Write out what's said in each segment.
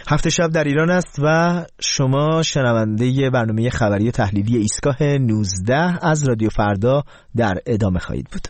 هفت شب در ایران است و شما شنونده برنامه خبری و تحلیلی ایستگاه 19 از رادیو فردا در ادامه خواهید بود.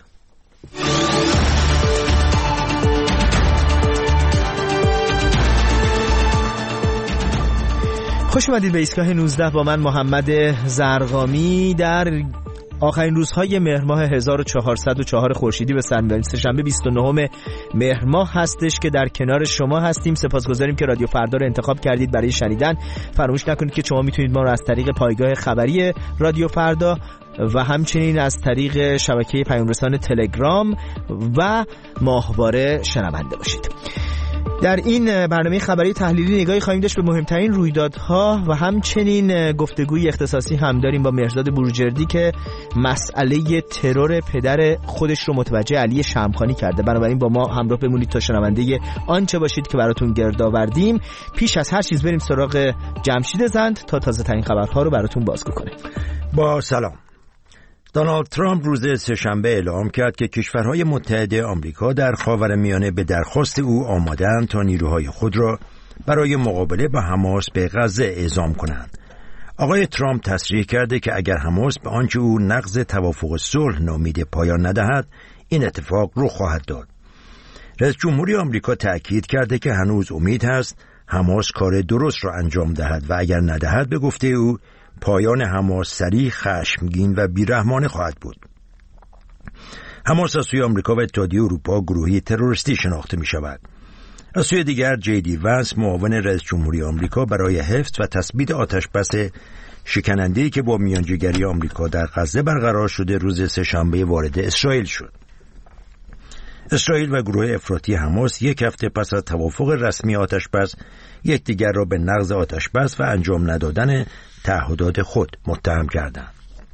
خوش اومدید به ایستگاه 19 با من محمد زرقامی. در آخرین روزهای مهر ماه 1404 خورشیدی به سر می‌بریم. سه‌شنبه 29 مهر ماه هستش که در کنار شما هستیم. سپاسگزاریم که رادیو فردا رو انتخاب کردید برای شنیدن. فراموش نکنید که شما میتونید ما رو از طریق پایگاه خبری رادیو فردا و همچنین از طریق شبکه پیام‌رسان تلگرام و ماهواره شنونده باشید. در این برنامه خبری تحلیلی نگاهی خواهیم داشت به مهمترین رویدادها و همچنین گفتگوی اختصاصی هم داریم با مهرزاد بروجردی که مسئله ترور پدر خودش رو متوجه علی شمخانی کرده. بنابراین با ما همراه بمونید تا شنونده آنچه باشید که براتون گرد آوردیم. پیش از هر چیز بریم سراغ جمشید زند تا تازه ترین خبرها رو براتون بازگو کنه. با سلام. دونالد ترامپ روز سه‌شنبه اعلام کرد که کشورهای متحد آمریکا در خاورمیانه به درخواست او آماده‌اند تا نیروهای خود را برای مقابله با حماس به غزه اعزام کنند. آقای ترامپ تصریح کرده که اگر حماس به آنچه او نقض توافق صلح نامیده پایان ندهد، این اتفاق رخ خواهد داد. رئیس جمهوری آمریکا تأکید کرده که هنوز امید هست حماس کار درست را انجام دهد و اگر ندهد به گفته او پایان حماس سریع، خشمگین و بیرحمانه خواهد بود. حماس از سوی آمریکا و اتحادیه اروپا گروهی تروریستی شناخته می شود. از سوی دیگر JD Vance معاون رئیس جمهوری آمریکا برای حفظ و تثبیت آتشبس شکننده‌ای که با میانجیگری آمریکا در غزه برقرار شده روز سه‌شنبه وارد اسرائیل شد. اسرائیل و گروه افراطی حماس یک هفته پس از توافق رسمی آتشبس یکدیگر را به نقض آتشبس و انجام ندادن تعهدات خود متهم کردند.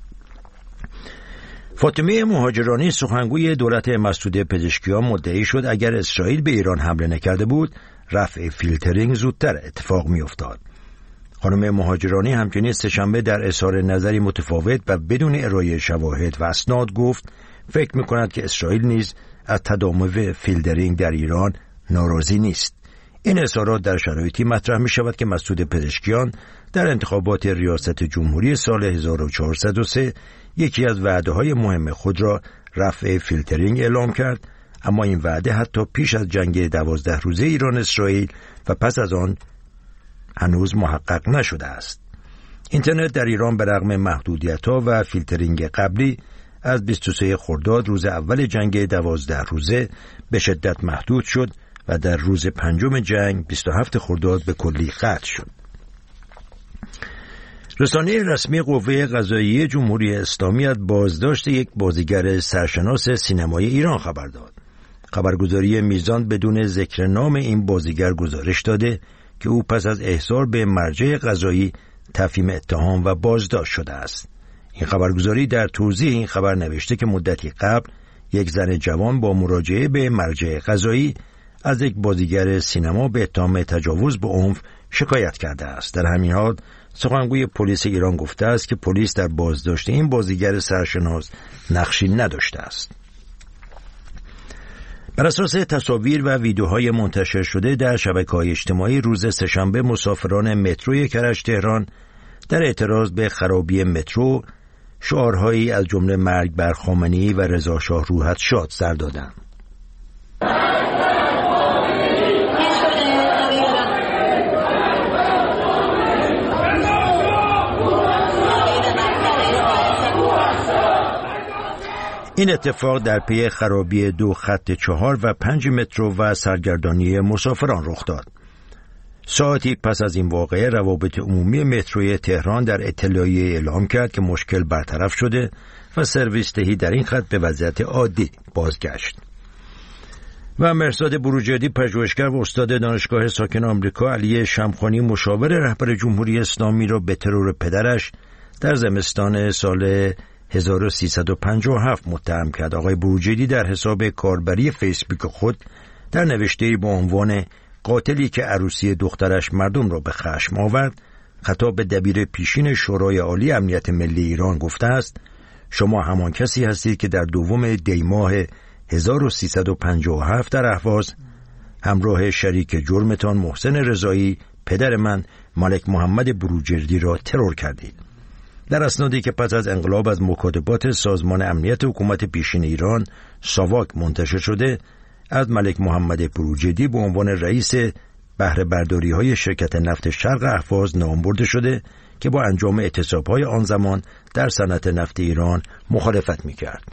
فاطمه مهاجرانی سخنگوی دولت مسعود پزشکیان مدعی شد اگر اسرائیل به ایران حمله نکرده بود رفع فیلترینگ زودتر اتفاق می‌افتاد. خانم مهاجرانی همچنین سه‌شنبه در اظهار نظری متفاوت و بدون ارائه شواهد و اسناد گفت فکر می‌کند که اسرائیل نیز از تداوم فیلترینگ در ایران ناراضی نیست. این اظهارات در شرایطی مطرح می شود که مسعود پزشکیان در انتخابات ریاست جمهوری سال 1403 یکی از وعده‌های مهم خود را رفع فیلترینگ اعلام کرد، اما این وعده حتی پیش از جنگ 12 روزه ایران اسرائیل و پس از آن هنوز محقق نشده است. اینترنت در ایران به رغم محدودیت‌ها و فیلترینگ قبلی از 23 خرداد روز اول جنگ 12 روزه به شدت محدود شد و در روز پنجم جنگ 27 خرداد به کلی قطع شد. رسانه رسمی قوه قضاییه جمهوری اسلامی از بازداشت یک بازیگر سرشناس سینمای ایران خبر داد. خبرگزاری میزان بدون ذکر نام این بازیگر گزارش داده که او پس از احضار به مرجع قضایی تفهیم اتهام و بازداشت شده است. این خبرگزاری در توضیح این خبر نوشته که مدتی قبل یک زن جوان با مراجعه به مرجع قضایی از یک بازیگر سینما به اتهام تجاوز به عنف شکایت کرده است. در همین حال سخنگوی پلیس ایران گفته است که پلیس در بازداشت این بازیگر سرشناس نقشی نداشته است. بر اساس تصاویر و ویدیوهای منتشر شده در شبکه‌های اجتماعی روز سه‌شنبه مسافران متروی کرج تهران در اعتراض به خرابی مترو شعارهایی از جمله مرگ بر خامنه‌ای و رضا شاه روحت شاد سر دادند. این اتفاق در پی خرابی 2 خط 4 و 5 مترو و سرگردانی مسافران رخ داد. ساعتی پس از این واقعه روابط عمومی متروی تهران در اطلاعیه اعلام کرد که مشکل برطرف شده و سرویس دهی در این خط به وضعیت عادی بازگشت. و مهرزاد بروجردی پژوهشگر و استاد دانشگاه ساکن آمریکا علی شمخانی مشاور رهبر جمهوری اسلامی را به ترور پدرش در زمستان سال 1357 متهم کرد. آقای بروجردی در حساب کاربری فیسبوک خود در نوشته‌ای با عنوان قاتلی که عروسی دخترش مردم را به خشم آورد خطاب به دبیر پیشین شورای عالی امنیت ملی ایران گفته است: شما همان کسی هستید که در 2 دی ماه 1357 در اهواز همراه شریک جرمتان محسن رضایی پدر من ملک محمد بروجردی را ترور کردید. در اسنادی که پس از انقلاب از مکاتبات سازمان امنیت حکومت پیشین ایران ساواک منتشر شده، از ملک محمد بروجردی به عنوان رئیس بهره برداری‌های شرکت نفت شرق اهواز نام برده شده که با انجام اعتصاب‌های آن زمان در صنعت نفت ایران مخالفت می‌کرد.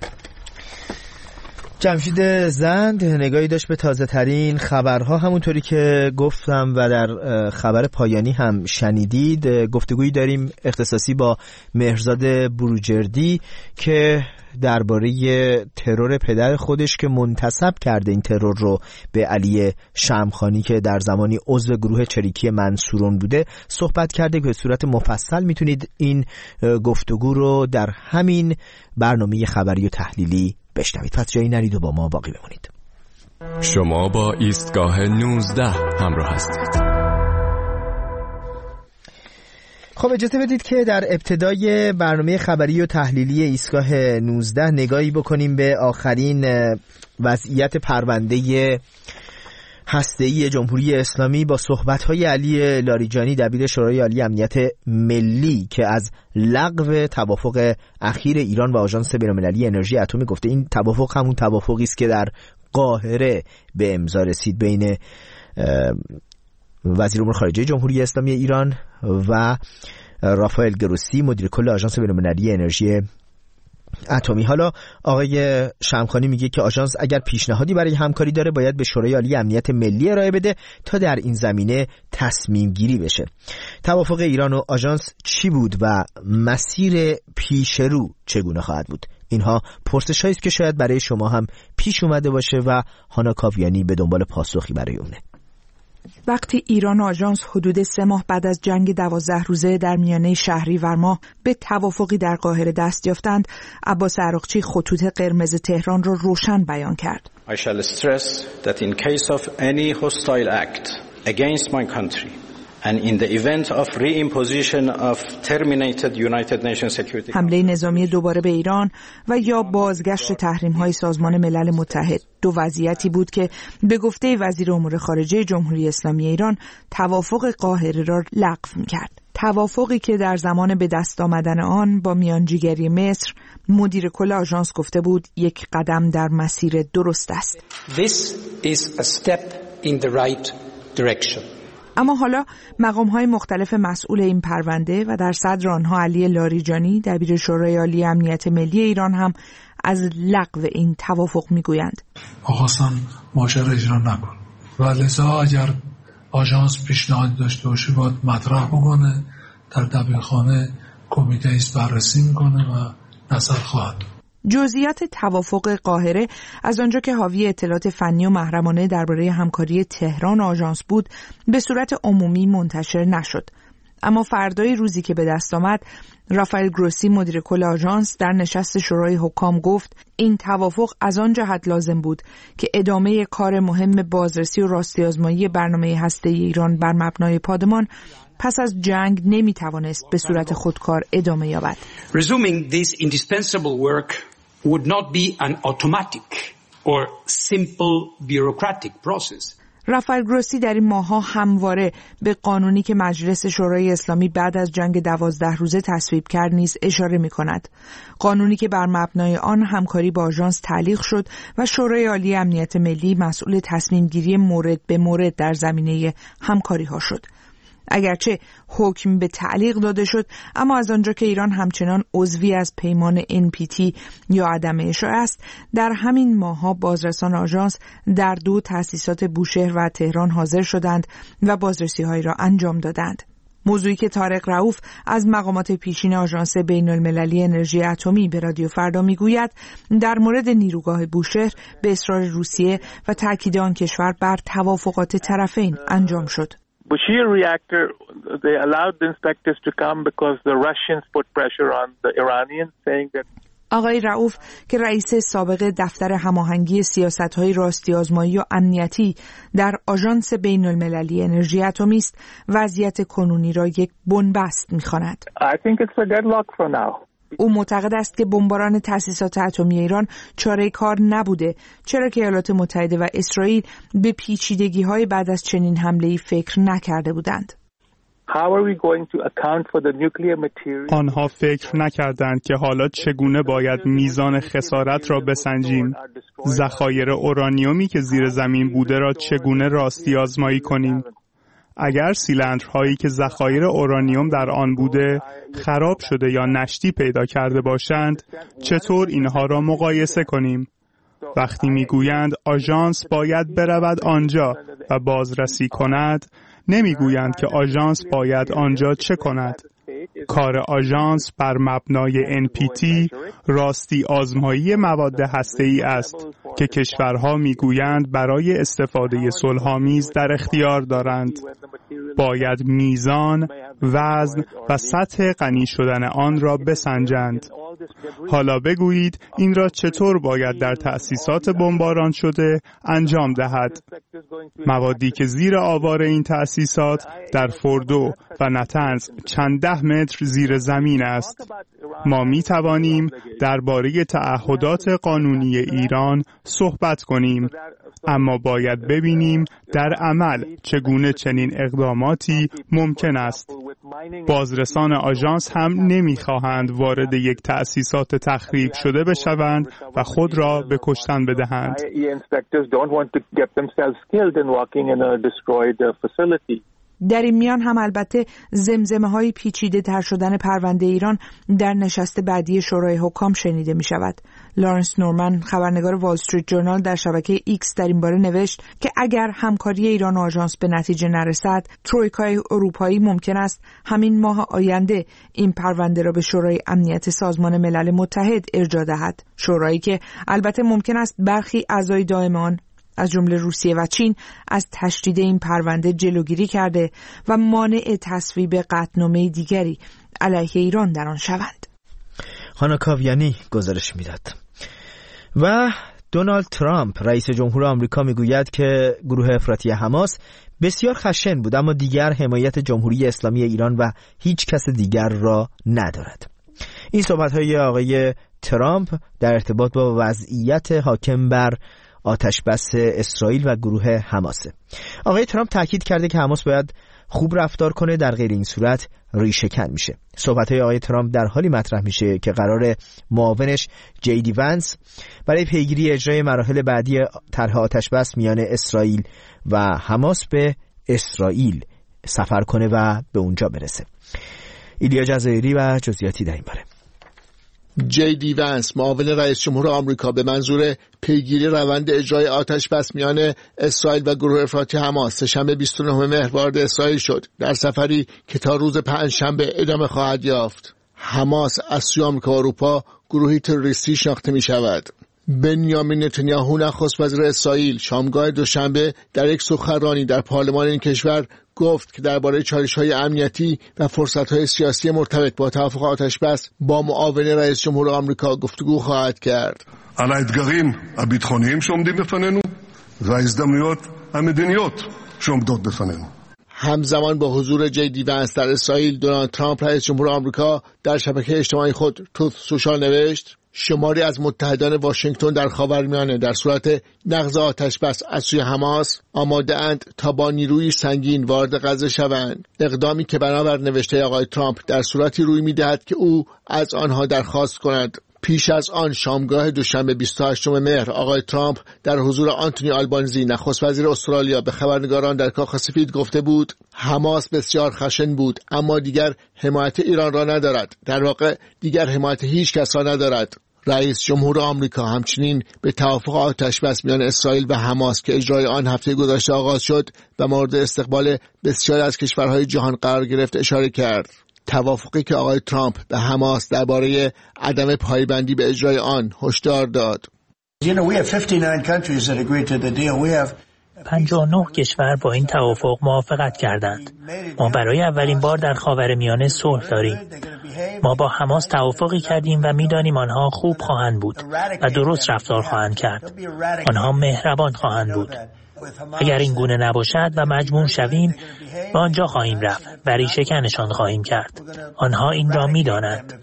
جمشید زند نگاهی داشت به تازه ترین خبرها، همونطوری که گفتم و در خبر پایانی هم شنیدید. گفتگویی داریم اختصاصی با مهرزاد بروجردی که درباره ترور پدر خودش که منتسب کرده این ترور رو به علی شمخانی که در زمانی عضو گروه چریکی منصورون بوده صحبت کرده که به صورت مفصل میتونید این گفتگو رو در همین برنامه خبری و تحلیلی بشنوید. پس جایی نرید و با ما باقی بمونید. شما با ایستگاه 19 همراه هستید. خب اجازه بدید که در ابتدای برنامه خبری و تحلیلی ایستگاه 19 نگاهی بکنیم به آخرین وضعیت پرونده هسته‌ای جمهوری اسلامی با صحبت‌های علی لاریجانی دبیر شورای عالی امنیت ملی که از لغو توافق اخیر ایران و آژانس بین‌المللی انرژی اتمی گفته. این توافق همون توافقی است که در قاهره به امضا رسید بین وزیر امور خارجه جمهوری اسلامی ایران و رافائل گروسی مدیر کل آژانس بین‌المللی انرژی اتمی. حالا آقای شمخانی میگه که آژانس اگر پیشنهادی برای همکاری داره باید به شورای عالی امنیت ملی ارائه بده تا در این زمینه تصمیم گیری بشه. توافق ایران و آژانس چی بود و مسیر پیش رو چگونه خواهد بود؟ اینها پرسش‌هایی است که شاید برای شما هم پیش اومده باشه و هانا کاویانی به دنبال پاسخی برای اونه. وقتی ایران و آژانس حدود 3 ماه بعد از جنگ 12 روزه در میانه شهریور ماه به توافقی در قاهره دست یافتند، عباس عراقچی خطوط قرمز تهران را روشن بیان کرد. I shall stress that in case of any hostile act against my country and in the event of reimposition of terminated United Nations Security حمله نظامی دوباره به ایران و یا بازگشت تحریم‌های سازمان ملل متحد دو وضعیتی بود که به گفته وزیر امور خارجه جمهوری اسلامی ایران توافق قاهره را لغو می‌کرد. توافقی که در زمان به دست آمدن آن با میانجیگری مصر مدیر کل آژانس گفته بود یک قدم در مسیر درست است. This is a step in the right direction. اما حالا مقام‌های مختلف مسئول این پرونده و در صدر آنها علی لاریجانی دبیر شورای عالی امنیت ملی ایران هم از لغو این توافق میگویند. آقاستان ماجرا اجرا نکن و لذا اگر آژانس پیشنهاد داشته باشه باید مطرح بکنه، در دبیرخانه کمیته ایست بررسی میکنه و نظر خواهد. جزئیات توافق قاهره از آنجا که حاوی اطلاعات فنی و محرمانه درباره همکاری تهران و آژانس بود به صورت عمومی منتشر نشد. اما فردای روزی که به دست آمد، رافائل گروسی مدیر کل آژانس در نشست شورای حکام گفت این توافق از آن جهت لازم بود که ادامه کار مهم بازرسی و راستی آزمایی برنامه هسته‌ای ایران بر مبنای پادمان پس از جنگ نمیتوانست به صورت خودکار ادامه یابد. Resuming this indispensable work would not be an automatic or simple bureaucratic process. رافائل گروسی در این ماه‌ها همواره به قانونی که مجلس شورای اسلامی بعد از جنگ 12 روزه تصویب کرد نیز اشاره می‌کند. قانونی که بر مبنای آن همکاری با آژانس تعلیق شد و شورای عالی امنیت ملی مسئول تصمیم‌گیری مورد به مورد در زمینه همکاری‌ها شد. اگرچه حکم به تعلیق داده شد، اما از آنجا که ایران همچنان عضوی از پیمان NPT یا عدم اشاعه است، در همین ماه‌ها بازرسان آژانس در 2 تأسیسات بوشهر و تهران حاضر شدند و بازرسی‌هایی را انجام دادند. موضوعی که طارق رؤوف از مقامات پیشین آژانس بین‌المللی انرژی اتمی به رادیو فردا میگوید در مورد نیروگاه بوشهر به اصرار روسیه و تاکید آن کشور بر توافقات طرفین انجام شد. Bushehr reactor, they allowed the inspectors to come because the Russians put pressure on the Iranians saying that آقای رؤوف که رئیس سابق دفتر هماهنگی سیاست‌های راستی آزمایی و امنیتی در آژانس بین‌المللی انرژی اتمی است، وضعیت کنونی را یک بنبست می‌خواند. I think it's a deadlock for now. او معتقد است که بمباران تأسیسات اتمی ایران چاره کار نبوده، چرا که ایالات متحده و اسرائیل به پیچیدگی‌های بعد از چنین حمله‌ای فکر نکرده بودند. آنها فکر نکردند که حالا چگونه باید میزان خسارت را بسنجیم. ذخایر اورانیومی که زیر زمین بوده را چگونه راستی آزمایی کنیم. اگر سیلندرهایی که ذخایر اورانیوم در آن بوده خراب شده یا نشتی پیدا کرده باشند، چطور اینها را مقایسه کنیم؟ وقتی میگویند آژانس باید برود آنجا و بازرسی کند، نمیگویند که آژانس باید آنجا چه کند. کار آژانس بر مبنای NPT راستی آزمایی مواد هسته‌ای است که کشورها میگویند برای استفاده صلح‌آمیز در اختیار دارند. باید میزان، وزن و سطح غنی شدن آن را بسنجند. حالا بگویید این را چطور باید در تأسیسات بمباران شده انجام دهد. موادی که زیر آوار این تأسیسات در فوردو و نتنز چند ده متر زیر زمین است. ما می توانیم درباره تعهدات قانونی ایران صحبت کنیم، اما باید ببینیم در عمل چگونه چنین اقداماتی ممکن است. بازرسان آژانس هم نمی‌خواهند وارد یک تأسیسات تخریب شده بشوند و خود را به کشتن بدهند. در این میان هم البته زمزمه‌های پیچیده تر شدن پرونده ایران در نشست بعدی شورای حکام شنیده می شود. لارنس نورمن، خبرنگار وال استریت جورنال، در شبکه ایکس در این باره نوشت که اگر همکاری ایران و آژانس به نتیجه نرسد، ترویکای اروپایی ممکن است همین ماه آینده این پرونده را به شورای امنیت سازمان ملل متحد ارجاع دهد. شورایی که البته ممکن است برخی اعضای دائم آن از جمله روسیه و چین از تشدید این پرونده جلوگیری کرده و مانع تصویب قطعنامه دیگری علیه ایران در آن شوند. خانم کاویانی گزارش میداد. و دونالد ترامپ رئیس جمهور آمریکا میگوید که گروه افراطی حماس بسیار خشن بود، اما دیگر حمایت جمهوری اسلامی ایران و هیچ کس دیگر را ندارد. این صحبت‌های آقای ترامپ در ارتباط با وضعیت حاکم بر آتش بس اسرائیل و گروه حماسه. آقای ترامپ تاکید کرده که حماس باید خوب رفتار کنه، در غیر این صورت ریشه‌کن میشه. صحبت‌های آقای ترامپ در حالی مطرح میشه که قرار معاونش JD Vance برای پیگیری اجرای مراحل بعدی طرح آتش بس میان اسرائیل و حماس به اسرائیل سفر کنه و به اونجا برسه. ایلیا جزایری و جزئیاتی در این باره. JD Vance، معاون رئیس جمهور آمریکا، به منظور پیگیری روند اجرای آتش بس میان اسرائیل و گروه افراطی حماس سه‌شنبه 29 مهر وارد اسرائیل شد، در سفری که تا روز پنجشنبه ادامه خواهد یافت. حماس از سوی آمریکا و اروپا گروهی تروریستی شناخته می شود. بنیامین نتانیاهو، نخست وزیر اسرائیل، شامگاه دوشنبه در یک سخنرانی در پارلمان این کشور گفت که درباره چالش‌های امنیتی و فرصت‌های سیاسی مرتبط با توافق آتش‌بس با معاون رئیس جمهور آمریکا گفتگو خواهد کرد. על האתגרים הביטחוניים שעומדים בפנינו וההזדמנויות המדיניות שעומדות בפנינו. همزمان با حضور JD Vance در اسرائیل، دونالد ترامپ رئیس جمهور آمریکا در شبکه اجتماعی خود تروث سوشال نوشت: شماری از متحدان واشنگتن در خاورمیانه در صورت نقض آتش‌بس از سوی حماس آماده اند تا با نیروی سنگین وارد غزه شوند، اقدامی که بنابر نوشته آقای ترامپ در صورتی روی می‌دهد که او از آنها درخواست کند. پیش از آن شامگاه دوشنبه 28 مهر آقای ترامپ در حضور آنتونی آلبانیزی، نخست وزیر استرالیا، به خبرنگاران در کاخ سفید گفته بود حماس بسیار خشن بود اما دیگر حمایت ایران را ندارد، در واقع دیگر حمایت هیچ کس را ندارد. رئیس جمهور آمریکا همچنین به توافق آتش‌بس میان اسرائیل و حماس که اجرای آن هفته گذشته آغاز شد و مورد استقبال بسیاری از کشورهای جهان قرار گرفت اشاره کرد. توافقی که آقای ترامپ به حماس درباره عدم پایبندی به اجرای آن هشدار داد. 59 کشور با این توافق موافقت کردند. ما برای اولین بار در خاورمیانه صلح داریم. ما با حماس توافقی کردیم و می‌دانیم آنها خوب خواهند بود و درست رفتار خواهند کرد. آنها مهربان خواهند بود. اگر این گونه نباشد و مجبور شویم به آنجا خواهیم رفت و ریشه‌کنشان خواهیم کرد. آنها این را می‌دانند.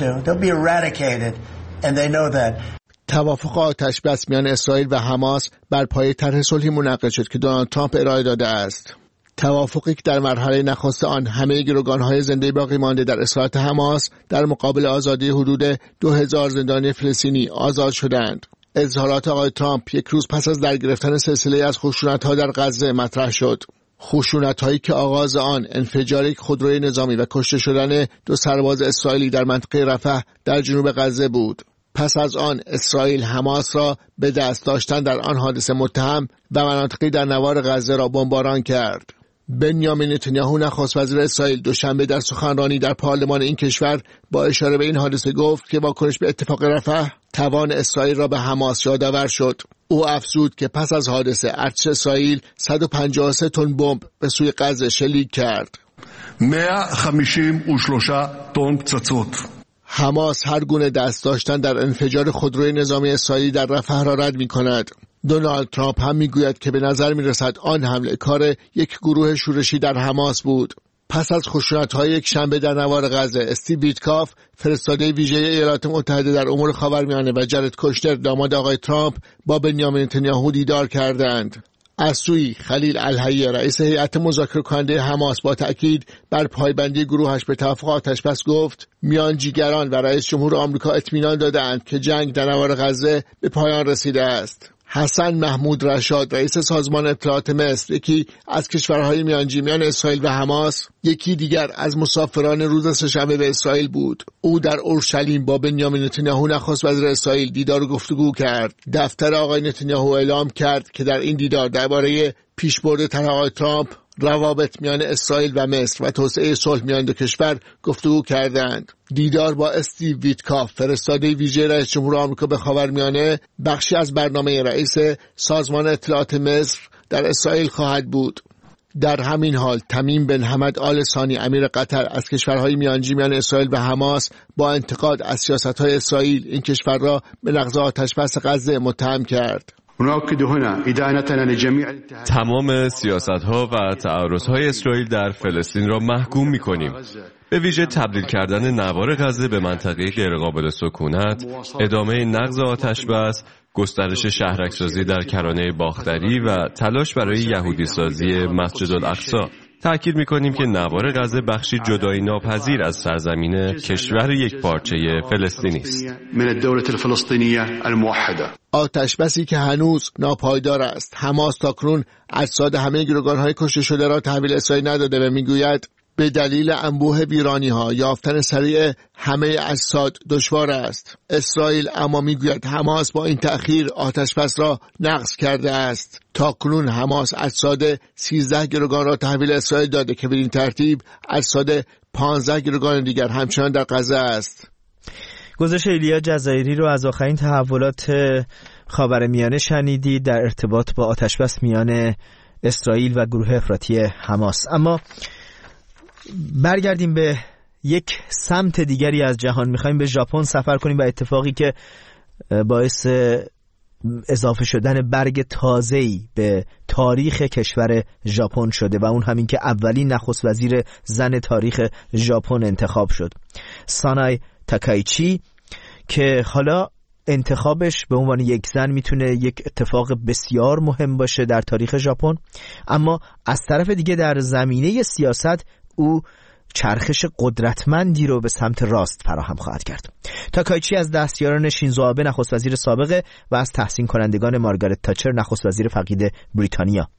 توافق آتش‌بس میان اسرائیل و حماس بر پایه طرح صلحی منعقد شد که دونالد ترامپ ارائه داده است. توافقی که در مرحله نخست آن همه گروگان‌های زنده باقی مانده در اسارت حماس در مقابل آزادی حدود 2000 زندانی فلسطینی آزاد شدند. اظهارات آقای ترامپ یک روز پس از درگرفتن سلسله از خشونت‌ها در غزه مطرح شد. خشونت‌هایی که آغاز آن انفجار یک خودروی نظامی و کشته شدن 2 سرباز اسرائیلی در منطقه رفح در جنوب غزه بود. پس از آن اسرائیل حماس را به دست داشتن در آن حادثه متهم و مناطقی در نوار غزه را بمباران کرد. بنیامین نتانیاهو نخست وزیر اسرائیل دوشنبه در سخنرانی در پارلمان این کشور با اشاره به این حادثه گفت که واکنش به اتفاق رفح توان اسرائیل را به حماس یادآور شد. او افزود که پس از حادثه ارتش اسرائیل 153 تن بمب به سوی غزه شلیک کرد. 153 تن پצצות. حماس هر گونه دست داشتن در انفجار خودروی نظامی اسرائیلی در رفح را رد می‌کند. دونالد ترامپ هم میگوید که به نظر میرسد آن حمله کار یک گروه شورشی در حماس بود. پس از خشونت‌های یک شنبه در نوار غزه، استیو ویتکاف فرستاده ویژه ایالات متحده در امور خاورمیانه و جارد کوشنر داماد آقای ترامپ با بنیامین نتانیاهو دیدار کردند. از سوی خلیل الحیه رئیس هیئت مذاکره کننده حماس با تأکید بر پایبندی گروهش به توافق آتشبس گفت میانجیگران و رئیس جمهور آمریکا اطمینان دادند که جنگ در نوار غزه به پایان رسیده است. حسن محمود رشاد رئیس سازمان اطلاعات مصر، یکی از کشورهای میانجی میان اسرائیل و حماس، یکی دیگر از مسافران روز سه‌شنبه به اسرائیل بود. او در اورشلیم با بنیامین نتانیاهو نخست وزیر اسرائیل دیدار و گفتگو کرد. دفتر آقای نتانیاهو اعلام کرد که در این دیدار درباره پیشبرد طرح آقای ترامپ، روابط میان اسرائیل و مصر و توسعه صلح میان دو کشور گفتگو کردند. دیدار با استیو ویتکاف فرستاده ویژه رئیس جمهور آمریکا به خاورمیانه بخشی از برنامه رئیس سازمان اطلاعات مصر در اسرائیل خواهد بود. در همین حال تمیم بن حمد آل ثانی امیر قطر از کشورهای میانجی میان اسرائیل و حماس با انتقاد از سیاست‌های اسرائیل این کشور را به نقض آتشبس غزه متهم کرد. تمام سیاست‌ها و تعرض‌های اسرائیل در فلسطین را محکوم می‌کنیم. به ویژه تبدیل کردن نوار غزه به منطقه غیرقابل سکونت، ادامه نقض آتشبس، گسترش شهرک‌سازی در کرانه باختری و تلاش برای یهودی سازی مسجد الاقصی. تأکید می‌کنیم که نوار غزه بخشی جدایی ناپذیر از سرزمین کشور یکپارچه فلسطینی است. آتشبسی که هنوز ناپایدار است. حماس تاکنون اجساد همه گروگان‌های کشته شده را تحویل اسرائیل نداده و می‌گوید به دلیل انبوه ویرانی‌ها یافتن سریع همه اجساد دشوار است. اسرائیل اما میگوید حماس با این تأخیر آتشبس را نقض کرده است. تاکنون حماس اجساد 13 گروگان را تحویل اسرائیل داده که بدین ترتیب اجساد 15 گروگان دیگر همچنان در غزه است. گزارش ایلیا جزایری رو از آخرین تحولات خاورمیانه شنیدید در ارتباط با آتشبس میان اسرائیل و گروه افراطی حماس. اما برگردیم به یک سمت دیگری از جهان. میخوایم به ژاپن سفر کنیم و اتفاقی که باعث اضافه شدن برگ تازه‌ای به تاریخ کشور ژاپن شده و اون همین که اولین نخست وزیر زن تاریخ ژاپن انتخاب شد، سانای تاکایچی، که حالا انتخابش به عنوان یک زن میتونه یک اتفاق بسیار مهم باشه در تاریخ ژاپن. اما از طرف دیگه در زمینه سیاست او چرخش قدرتمندی رو به سمت راست فراهم خواهد کرد. تاکایچی از دستیاران شینزو آبه نخست وزیر سابق و از تحسین کنندگان مارگارت تاچر نخست وزیر فقید بریتانیا.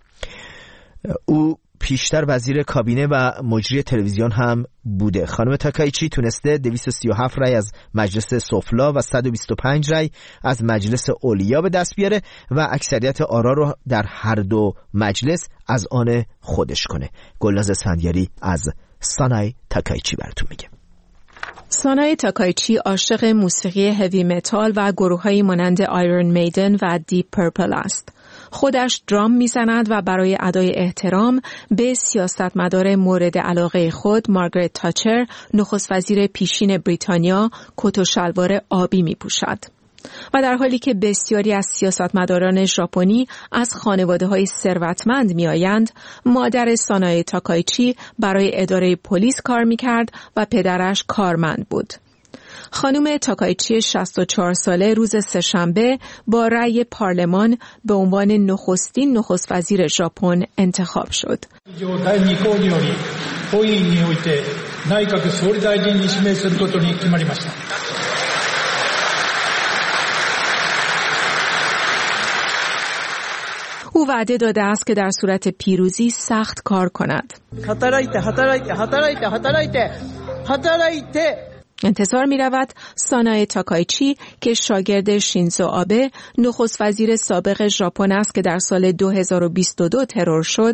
او پیشتر وزیر کابینه و مجری تلویزیون هم بوده. خانم تاکایچی تونسته 237 رای از مجلس سفلا و 125 رای از مجلس علیا به دست بیاره و اکثریت آرا رو در هر دو مجلس از آن خودش کنه. گلناز اسفندیاری از سانای تاکایچی براتون میگه. سانای تاکایچی عاشق موسیقی هوی متال و گروه‌هایی مانند آیرون میدن و دیپ پرپل است. خودش درام میزند و برای ادای احترام به سیاستمدار مورد علاقه خود مارگارت تاچر، نخست وزیر پیشین بریتانیا، کت و شلوار آبی میپوشد. و در حالی که بسیاری از سیاستمداران ژاپنی از خانواده‌های ثروتمند می‌آیند، مادر سانای تاکایچی برای اداره پلیس کار می‌کرد و پدرش کارمند بود. خانم تاکایچی 64 ساله روز سه‌شنبه با رأی پارلمان به عنوان نخست وزیر ژاپن انتخاب شد. او وعده داده است که در صورت پیروزی سخت کار کند. انتظار می رود سانای تاکایچی که شاگرد شینزو آبه، نخست وزیر سابق ژاپن است که در سال 2022 ترور شد،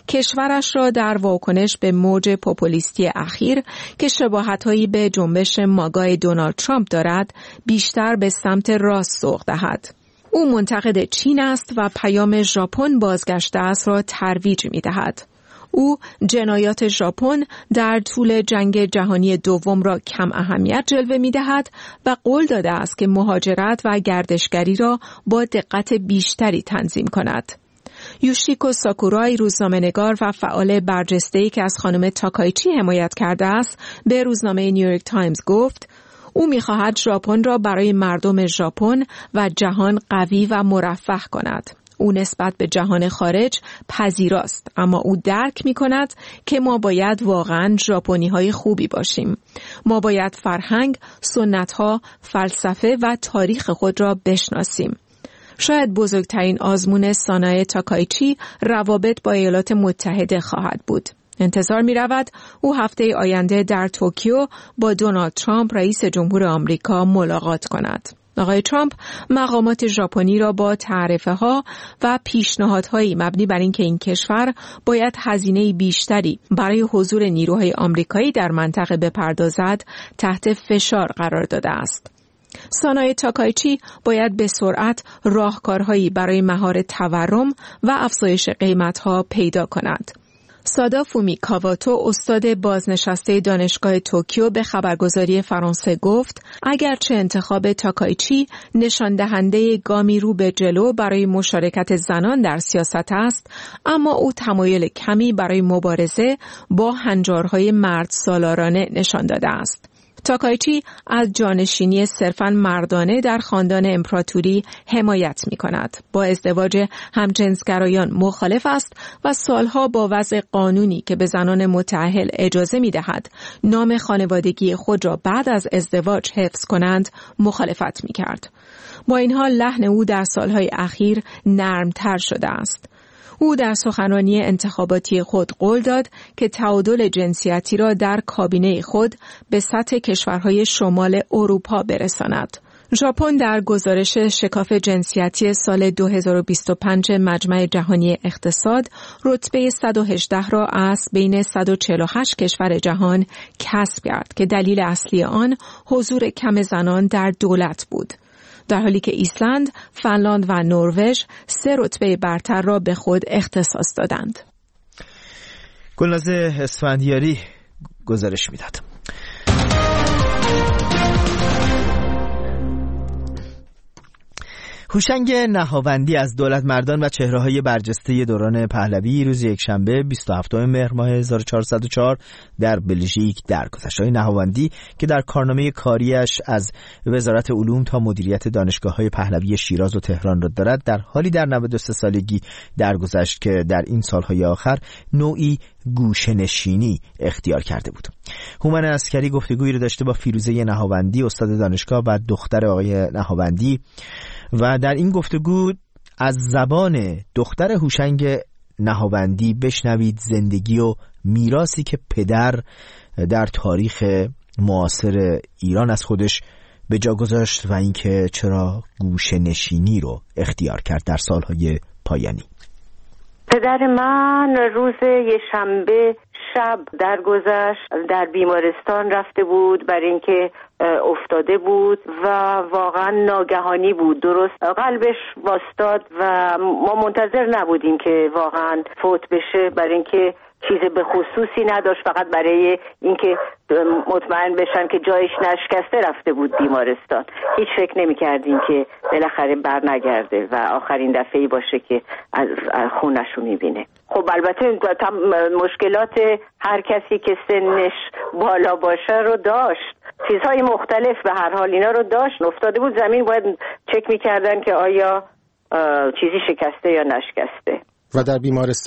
کشورش را در واکنش به موج پوپولیستی اخیر که شباهت‌هایی به جنبش ماگای دونالد ترامپ دارد، بیشتر به سمت راست سوق دهد. او منتقد چین است و پیام ژاپن بازگشته است را ترویج می دهد. او جنایات ژاپن در طول جنگ جهانی دوم را کم اهمیت جلوه می دهد و قول داده است که مهاجرت و گردشگری را با دقت بیشتری تنظیم کند. یوشیکو ساکورای، روزنامه‌نگار و فعال برجسته‌ای که از خانم تاکایچی حمایت کرده است، به روزنامه نیویورک تایمز گفت او می‌خواهد ژاپن را برای مردم ژاپن و جهان قوی و مرفه کند. او نسبت به جهان خارج پذیراست، اما او درک می‌کند که ما باید واقعاً ژاپنی‌های خوبی باشیم. ما باید فرهنگ، سنت‌ها، فلسفه و تاریخ خود را بشناسیم. شاید بزرگترین آزمون سانای تاکایچی روابط با ایالات متحده خواهد بود. انتظار می رود او هفته آینده در توکیو با دونالد ترامپ رئیس جمهور آمریکا ملاقات کند. آقای ترامپ مقامات ژاپنی را با تعرفه‌ها و پیشنهادهایی مبنی بر اینکه این کشور باید هزینه بیشتری برای حضور نیروهای آمریکایی در منطقه بپردازد تحت فشار قرار داده است. سانای تاکایچی باید به سرعت راهکارهایی برای مهار تورم و افزایش قیمت‌ها پیدا کند. سادا فومیکاواتو، استاد بازنشسته دانشگاه توکیو، به خبرگزاری فرانسه گفت اگرچه انتخاب تاکایچی نشان دهنده گامی رو به جلو برای مشارکت زنان در سیاست است، اما او تمایل کمی برای مبارزه با هنجارهای مرد سالارانه نشان داده است. تاکایچی از جانشینی صرفاً مردانه در خاندان امپراتوری حمایت می کند. با ازدواج همجنسگرایان مخالف است و سالها با وضع قانونی که به زنان متأهل اجازه می دهد نام خانوادگی خود را بعد از ازدواج حفظ کنند مخالفت می کرد. با این حال لحن او در سالهای اخیر نرمتر شده است. او در سخنرانی انتخاباتی خود قول داد که تعادل جنسیتی را در کابینه خود به سطح کشورهای شمال اروپا برساند. ژاپن در گزارش شکاف جنسیتی سال 2025 مجمع جهانی اقتصاد رتبه 118 را از بین 148 کشور جهان کسب کرد که دلیل اصلی آن حضور کم زنان در دولت بود. در حالی که ایسلند، فنلاند و نروژ 3 رتبه برتر را به خود اختصاص دادند. گلناز اسفندیاری گزارش میداد. هوشنگ نهاوندی از دولتمردان و چهره‌های برجسته دوران پهلوی روز یکشنبه 27 مهر ماه 1404 در بلژیک درگذشت. آقای نهاوندی که در کارنامه کاریش از وزارت علوم تا مدیریت دانشگاه‌های پهلوی شیراز و تهران را دارد، در حالی در 93 سالگی درگذشت که در این سالهای آخر نوعی گوشه‌نشینی اختیار کرده بود. هومن عسکری گفتگویی را داشته با فیروزه نهاوندی، استاد دانشگاه و دختر آقای نهاوندی، و در این گفتگو از زبان دختر هوشنگ نهاوندی بشنوید زندگی و میراثی که پدر در تاریخ معاصر ایران از خودش به جا گذاشت و اینکه چرا گوشه‌نشینی رو اختیار کرد در سالهای پایانی. پدر من روز یکشنبه شب درگذشت، در بیمارستان رفته بود برای اینکه افتاده بود و واقعا ناگهانی بود. درست قلبش واستاد و ما منتظر نبودیم که واقعا فوت بشه، برای اینکه چیز به خصوصی نداشت، فقط برای اینکه مطمئن بشن که جایش نشکسته رفته بود بیمارستان. هیچ فکر نمی‌کردیم که بالاخره برنگرده و آخرین دفعه‌ای باشه که از خونش رو می‌بینه. خب البته مشکلات هر کسی که سنش بالا باشه رو داشت، چیزهای مختلف به هر حال اینا رو داشت. افتاده بود زمین، باید چک می‌کردن که آیا چیزی شکسته یا نشکسته. و در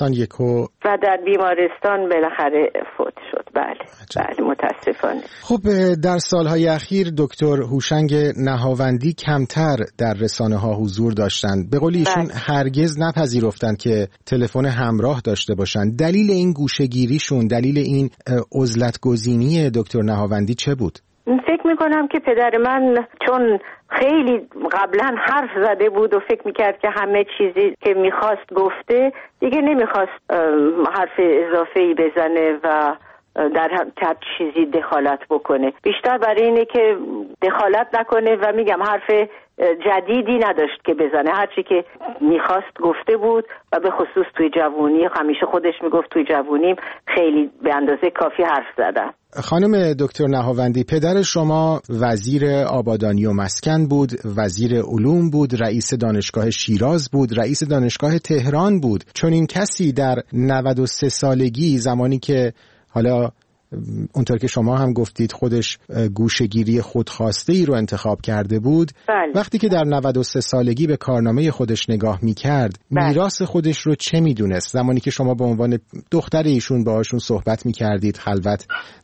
بیمارستان بالاخره فوت شد. بله متاسفانه. خب در سالهای اخیر دکتر هوشنگ نهاوندی کمتر در رسانه‌ها حضور داشتند. به قول ایشون هرگز نپذیرفتند که تلفن همراه داشته باشند. دلیل این گوشه‌گیریشون، دلیل این عزلت‌گزینی دکتر نهاوندی چه بود؟ فکر میکنم که پدر من چون خیلی قبلا حرف زده بود و فکر میکرد که همه چیزی که میخواست گفته، دیگه نمیخواست حرف اضافه‌ای بزنه و در هر چیزی دخالت بکنه. بیشتر برای اینه که دخالت نکنه و میگم حرف جدیدی نداشت که بزنه. هرچی که میخواست گفته بود و به خصوص توی جوونی، همیشه خودش میگفت توی جوونیم خیلی به اندازه کافی حرف زدم. خانم دکتر نهاوندی، پدر شما وزیر آبادانی و مسکن بود، وزیر علوم بود، رئیس دانشگاه شیراز بود، رئیس دانشگاه تهران بود. چون این کسی در 93 سالگی، زمانی که حالا اونطور که شما هم گفتید خودش گوشه‌گیری خودخواسته‌ای رو انتخاب کرده بود، وقتی که در 93 سالگی به کارنامه خودش نگاه می‌کرد، میراث خودش رو چه می‌دونست؟ زمانی که شما به عنوان دختر ایشون باهاشون صحبت می‌کردید خلوت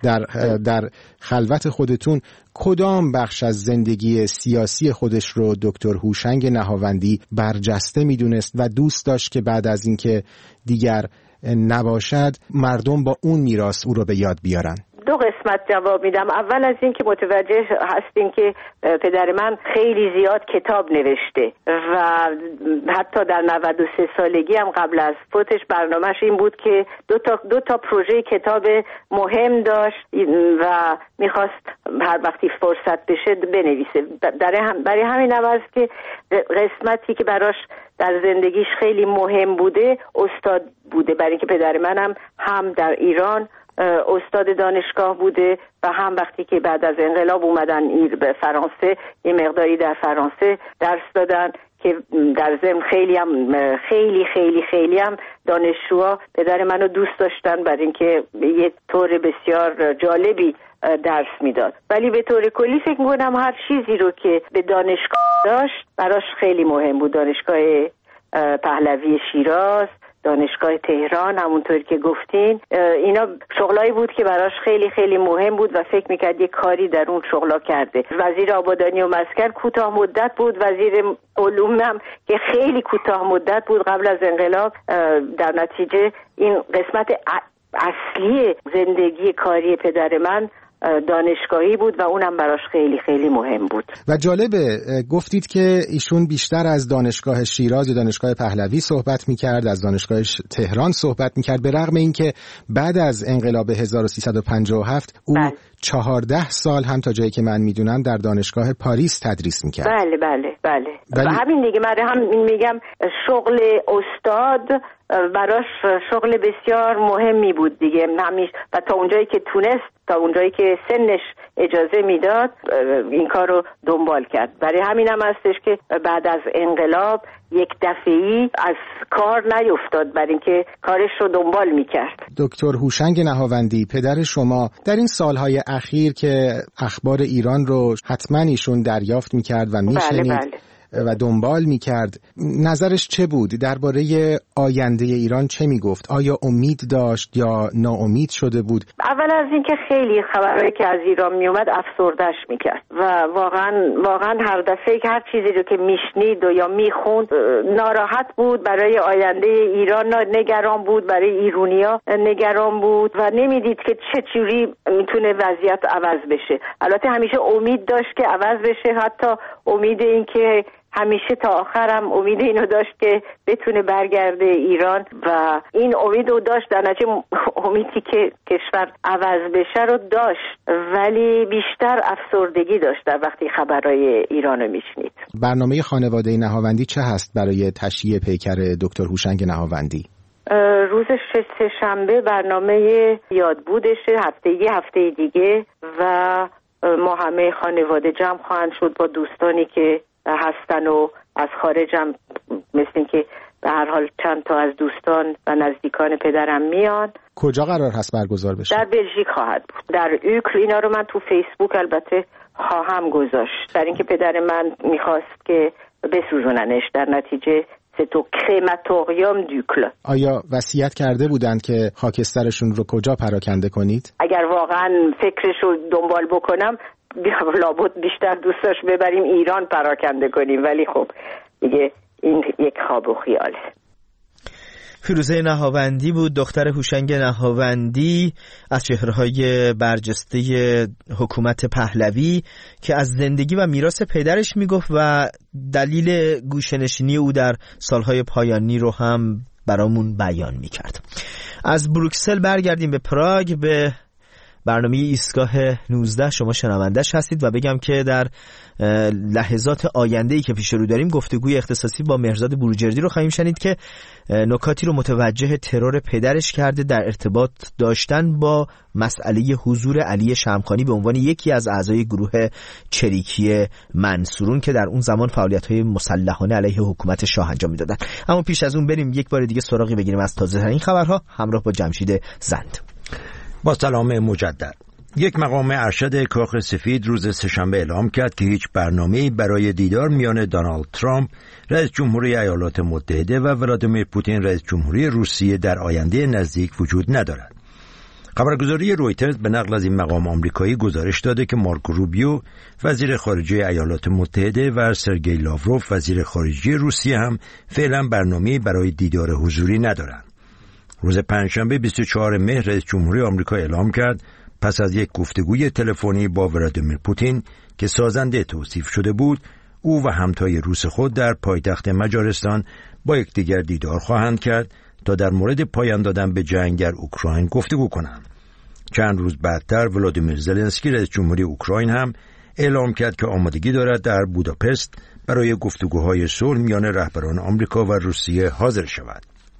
در خلوت خودتون، کدام بخش از زندگی سیاسی خودش رو دکتر هوشنگ نهاوندی برجسته می‌دونست و دوست داشت که بعد از اینکه دیگر نباشد مردم با اون میراث او رو به یاد بیارن؟ دو قسمت جواب میدم. اول از این که متوجه هستیم که پدر من خیلی زیاد کتاب نوشته و حتی در 93 سالگی هم قبل از فوتش برنامهش این بود که دو تا پروژه کتاب مهم داشت و میخواست هر وقتی فرصت بشه بنویسه. برای همین هم است که قسمتی که براش در زندگیش خیلی مهم بوده استاد بوده، برای اینکه پدر منم هم در ایران استاد دانشگاه بوده و هم وقتی که بعد از انقلاب اومدن به فرانسه یه مقداری در فرانسه درس دادن که در ضمن خیلی هم دانشجوها پدر منو دوست داشتن برای اینکه یه طور بسیار جالبی درس میداد. ولی به طور کلی فکر میکنم هر چیزی رو که به دانشگاه داشت براش خیلی مهم بود. دانشگاه پهلوی شیراز، دانشگاه تهران، همونطور که گفتین، اینا شغلایی بود که براش خیلی مهم بود و فکر میکرد یه کاری در اون شغلا کرده. وزیر آبادانی و مسکن کوتاه مدت بود، وزیر علوم هم که خیلی کوتاه مدت بود قبل از انقلاب. در نتیجه این قسمت اصلی زندگی کاری پدر من دانشگاهی بود و اونم براش خیلی مهم بود. و جالبه گفتید که ایشون بیشتر از دانشگاه شیراز یا دانشگاه پهلوی صحبت میکرد، از دانشگاه تهران صحبت میکرد، به رغم اینکه بعد از انقلاب 1357 او 14 سال هم تا جایی که من میدونم در دانشگاه پاریس تدریس میکرد. بله. همین دیگه من هم میگم شغل استاد براش شغل بسیار مهمی بود دیگه همیشه و تا اونجایی که تونست، تا اونجایی که سنش اجازه میداد این کار رو دنبال کرد. برای همین هم هستش که بعد از انقلاب یک دفعه‌ای از کار نیفتاد، برای اینکه کارش رو دنبال میکرد. دکتر هوشنگ نهاوندی، پدر شما در این سالهای اخیر که اخبار ایران رو حتما ایشون دریافت میکرد و میشنید و دنبال میکرد، نظرش چه بود؟ درباره آینده ایران چه میگفت؟ آیا امید داشت یا ناامید شده بود؟ اول از اینکه خیلی خبرهایی که از ایران میومد افسرده‌اش میکرد و واقعا هر دفعه که هر چیزی رو که میشنید و یا میخوند ناراحت بود، برای آینده ایران نگران بود، برای ایرونیا نگران بود و نمیدید که چه جوری میتونه وضعیت عوض بشه. البته همیشه امید داشت که عوض بشه، حتی امید این که همیشه تا آخرم امید اینو داشت که بتونه برگرده ایران و این امید رو داشت. در نتیجه امیدی که کشور عوض بشه رو داشت، ولی بیشتر افسردگی داشت در وقتی خبرهای ایران رو میشنید. برنامه خانواده نهاوندی چه هست برای تشییع پیکر دکتر هوشنگ نهاوندی؟ روز سه‌شنبه برنامه یادبودش، هفته دیگه و ما همه خانواده جمع خواهند شد با دوستانی که هستن و از خارج هم مثل این که به هر حال چند تا از دوستان و نزدیکان پدرم میان. کجا قرار هست برگزار بشه؟ در بلژیک خواهد بود، در اوکل. اینا رو من تو فیسبوک البته خواهم گذاشت، در اینکه پدر من میخواست که بسوزوننش. در نتیجه تو کرماتوریوم دوکل. آیا وصیت کرده بودند که خاکسترشون رو کجا پراکنده کنید؟ اگر واقعا فکرش رو دنبال بکنم لابد بیشتر دوست داشت ببریم ایران پراکنده کنیم، ولی خب دیگه این یک خواب و خیاله. فیروزه نهاوندی بود، دختر هوشنگ نهاوندی، از چهره‌های برجسته حکومت پهلوی که از زندگی و میراث پدرش میگفت و دلیل گوشه‌نشینی او در سالهای پایانی رو هم برامون بیان میکرد. از بروکسل برگردیم به پراگ، به برنامه ایستگاه 19 شما شنوندش هستید و بگم که در لحظات آینده‌ای که پیش رو داریم گفتگوی اختصاصی با مهرزاد بروجردی رو خواهیم شنید که نکاتی رو متوجه ترور پدرش کرده در ارتباط داشتن با مسئله حضور علی شمخانی به عنوان یکی از اعضای گروه چریکی منصورون که در اون زمان فعالیت‌های مسلحانه علیه حکومت شاه انجام می‌دادن. اما پیش از اون بریم یک بار دیگه سراغی بگیریم از تازه‌ترین خبرها همراه با جمشید زند. با سلام مجدد. یک مقام ارشد کاخ سفید روز سه‌شنبه اعلام کرد که هیچ برنامه‌ای برای دیدار میان دونالد ترامپ رئیس جمهوری ایالات متحده و ولادیمیر پوتین رئیس جمهوری روسیه در آینده نزدیک وجود ندارد. خبرگزاری رویترز به نقل از این مقام آمریکایی گزارش داده که مارکو روبیو وزیر خارجه ایالات متحده و سرگئی لاوروف وزیر خارجه روسیه هم فعلا برنامه‌ای برای دیدار حضوری ندارند. روز پنجشنبه 24 مهر رئیس جمهوری آمریکا اعلام کرد پس از یک گفتگوی تلفنی با ولادیمیر پوتین که سازنده توصیف شده بود، او و همتای روس خود در پایتخت مجارستان با یکدیگر دیدار خواهند کرد تا در مورد پایان دادن به جنگ در اوکراین گفتگو کنند. چند روز بعدتر ولادیمیر زلنسکی رئیس جمهوری اوکراین هم اعلام کرد که آمادگی دارد در بوداپست برای گفتگوهای صلح میان رهبران آمریکا و روسیه حاضر شود.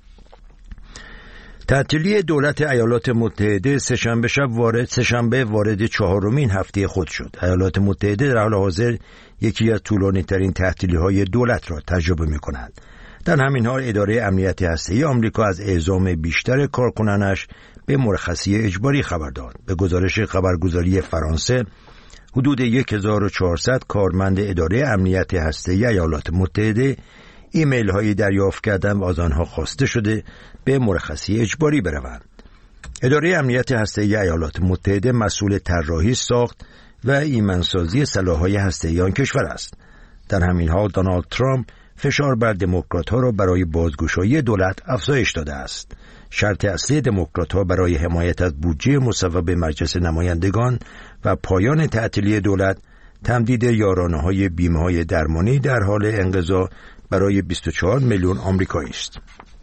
تعطیلی دولت ایالات متحده سه‌شنبه وارد چهارمین هفته خود شد. ایالات متحده در حال حاضر یکی از طولانی‌ترین تعطیلی‌های دولت را تجربه می‌کند. در همین حال اداره امنیت هسته‌ای آمریکا از اعزام بیشتر کارکنانش به مرخصی اجباری خبر داد. به گزارش خبرگزاری فرانسه حدود 1400 کارمند اداره امنیت هسته‌ای ایالات متحده ایمیل هایی دریافت کردند و از آنها خواسته شده به مرخصی اجباری بروند. اداره امنیت هسته‌ای ایالات متحده مسئول طراحی، ساخت و ایمنسازی سلاح‌های هسته‌ای آن کشور است. در همین حال دونالد ترامپ فشار بر دموکرات‌ها را برای بازگشایی دولت افزایش داده است. شرط اصلی دموکرات‌ها برای حمایت از بودجه مصوب مجلس نمایندگان و پایان تعطیلی دولت تمدید یارانه‌های بیمه‌های درمانی در حال انقضا برای 24 میلیون آمریکایی است.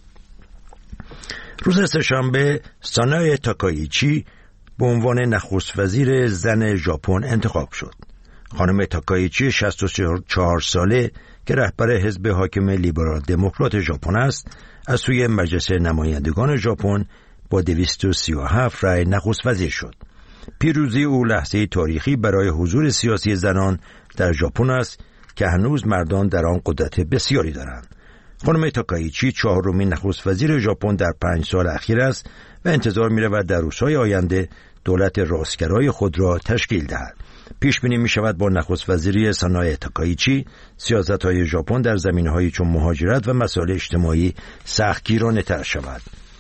روز سه‌شنبه سانای تاکایچی به عنوان نخست وزیر زن ژاپن انتخاب شد. خانم تاکایچی 64 ساله که رهبر حزب حاکم لیبرال دموکرات ژاپن است، از سوی مجلس نمایندگان ژاپن با 237 رأی نخست وزیر شد. پیروزی او لحظه تاریخی برای حضور سیاسی زنان در ژاپن است که هنوز مردان در آن قدرت بسیاری دارند. خانم تاکایچی چهارمین نخست وزیر ژاپن در 5 سال اخیر است و انتظار می‌رود در روزهای آینده دولت راستگرای خود را تشکیل دهد. پیش بینی می‌شود با نخست وزیری سانای تاکایچی سیاست‌های ژاپن در زمینه‌هایی چون مهاجرت و مسائل اجتماعی سختگیرانه‌تر شود.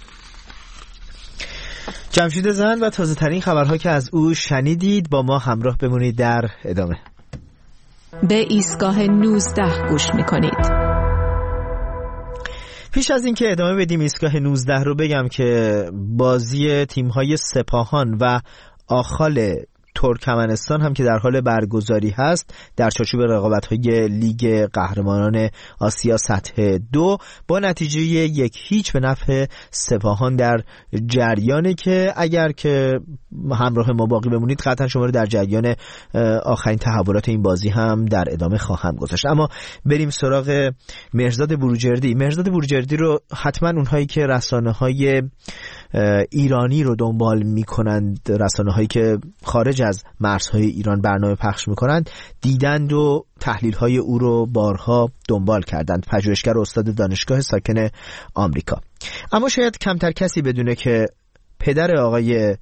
جمشید زند و تازه‌ترین خبرها که از او شنیدید با ما همراه بمونید. در ادامه به ایستگاه 19 گوش می‌کنید. پیش از اینکه ادامه بدیم ایستگاه 19 رو بگم که بازی تیم‌های سپاهان و آخال ترکمنستان هم که در حال برگزاری هست در چارچوب رقابت‌های لیگ قهرمانان آسیا سطح 2 با نتیجه 1-0 به نفع سپاهان در جریانه که اگر که همراه ما باقی بمونید قطعا شما رو در جریان آخرین تحولات این بازی هم در ادامه خواهم گذاشت. اما بریم سراغ مهرزاد بروجردی. مهرزاد بروجردی رو حتما اونهایی که رسانه‌های ایرانی رو دنبال میکنند، رسانه‌هایی که خارج از مرزهای ایران برنامه پخش میکنند، دیدند و تحلیل‌های او رو بارها دنبال کردند. پژوهشگر استاد دانشگاه ساکن آمریکا. اما شاید کمتر کسی بدونه که پدر آقای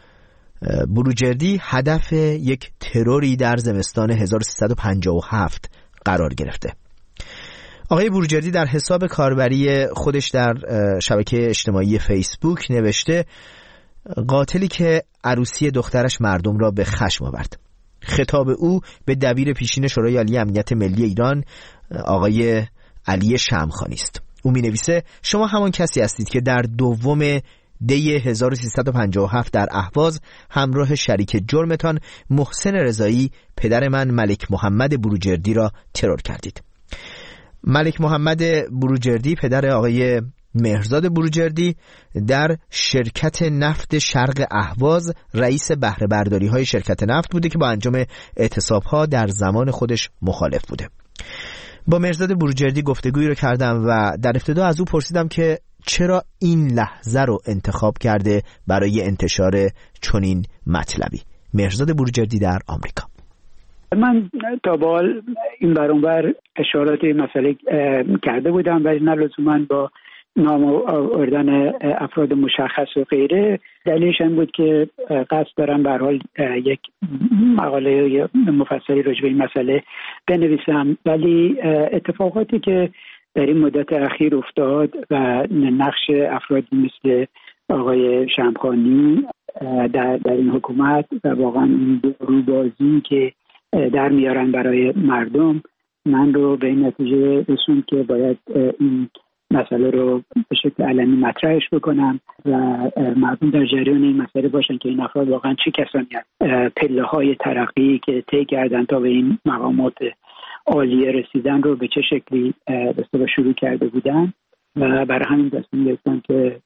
بروجردی هدف یک تروری در زمستان 1357 قرار گرفته. آقای بروجردی در حساب کاربری خودش در شبکه اجتماعی فیسبوک نوشته قاتلی که عروسی دخترش مردم را به خشم آورد. خطاب او به دبیر پیشین شورای عالی امنیت ملی ایران آقای علی شمخانی است. او می نویسه شما همان کسی هستید که در 2 دی 1357 در اهواز همراه شریک جرمتان محسن رضایی پدر من ملک محمد بروجردی را ترور کردید. ملک محمد بروجردی پدر آقای مهرزاد بروجردی در شرکت نفت شرق اهواز رئیس بهره برداری های شرکت نفت بوده که با انجام اعتصاب‌ها در زمان خودش مخالف بوده. با مهرزاد بروجردی گفتگویی رو کردم و در ابتدا از او پرسیدم که چرا این لحظه رو انتخاب کرده برای انتشار چنین مطلبی. مهرزاد بروجردی در آمریکا. من تا به حال این برانور اشارات مسئله کرده بودم ولی نه لزوما با نام آوردن افراد مشخص و غیره. دلیلش این بود که قصد دارم به هر حال یک مقاله مفصلی راجع به این مسئله بنویسم، ولی اتفاقاتی که در این مدت اخیر افتاد و نقش افرادی مثل آقای شمخانی در این حکومت و واقعا این روبازی که در میارن برای مردم من رو به این نتیجه رسوند که باید این مسئله رو به شکل علنی مطرحش بکنم و مردم در جریان این مسئله باشن که این افراد واقعا چه کسانی هستند، پله‌های ترقی که طی کردن تا به این مقامات عالیه رسیدن رو به چه شکلی به اصطلاح شروع کرده بودن و برای همین تصمیم گرفتم که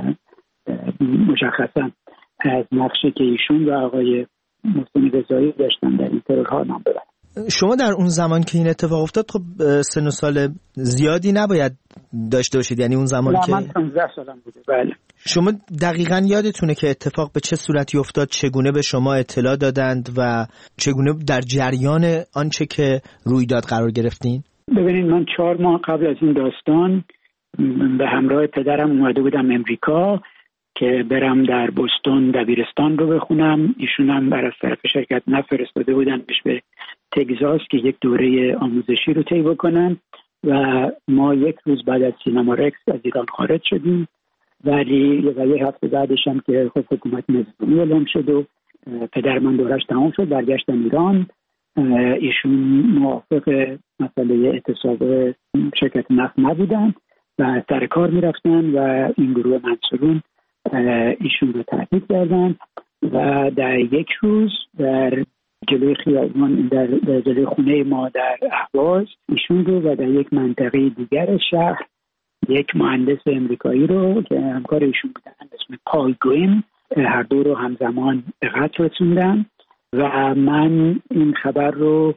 مشخصا از نقشی که ایشون و آقای محسن رضایی داشتن در این ترورها نام ببرم. شما در اون زمان که این اتفاق افتاد خب سن و سال زیادی نباید داشته باشید، یعنی اون زمان که من 15 سالم بوده. بله. شما دقیقاً یادتونه که اتفاق به چه صورتی افتاد، چگونه به شما اطلاع دادند و چگونه در جریان آنچه که روی داد قرار گرفتین؟ ببینید من 4 ماه قبل از این داستان به همراه پدرم اومده بودم امریکا که برم در بوستون دبیرستان رو بخونم. ایشون هم بر از طرف شرکت نفرستاده بودن به تگزاس که یک دوره آموزشی رو طی بکنن و ما 1 روز بعد از سینما رکس از ایران خارج شدیم، ولی یه هفته بعدش هم که خب حکومت نظامی اعلام شد و پدر من دورش تمام شد برگشتن ایران. ایشون موافق مسئله اعتصاب شرکت نفت نبودن و سر کار میرفتن و این گروه منصورون ایشون رو تهدید کردن و در 1 روز در جلوی خیابان در جلوی خونه ما در اهواز ایشون رو و در یک منطقه دیگر شهر یک مهندس امریکایی رو که همکار ایشون بودن اسم پال گریم هر دو رو همزمان به قتل رسوندن و من این خبر رو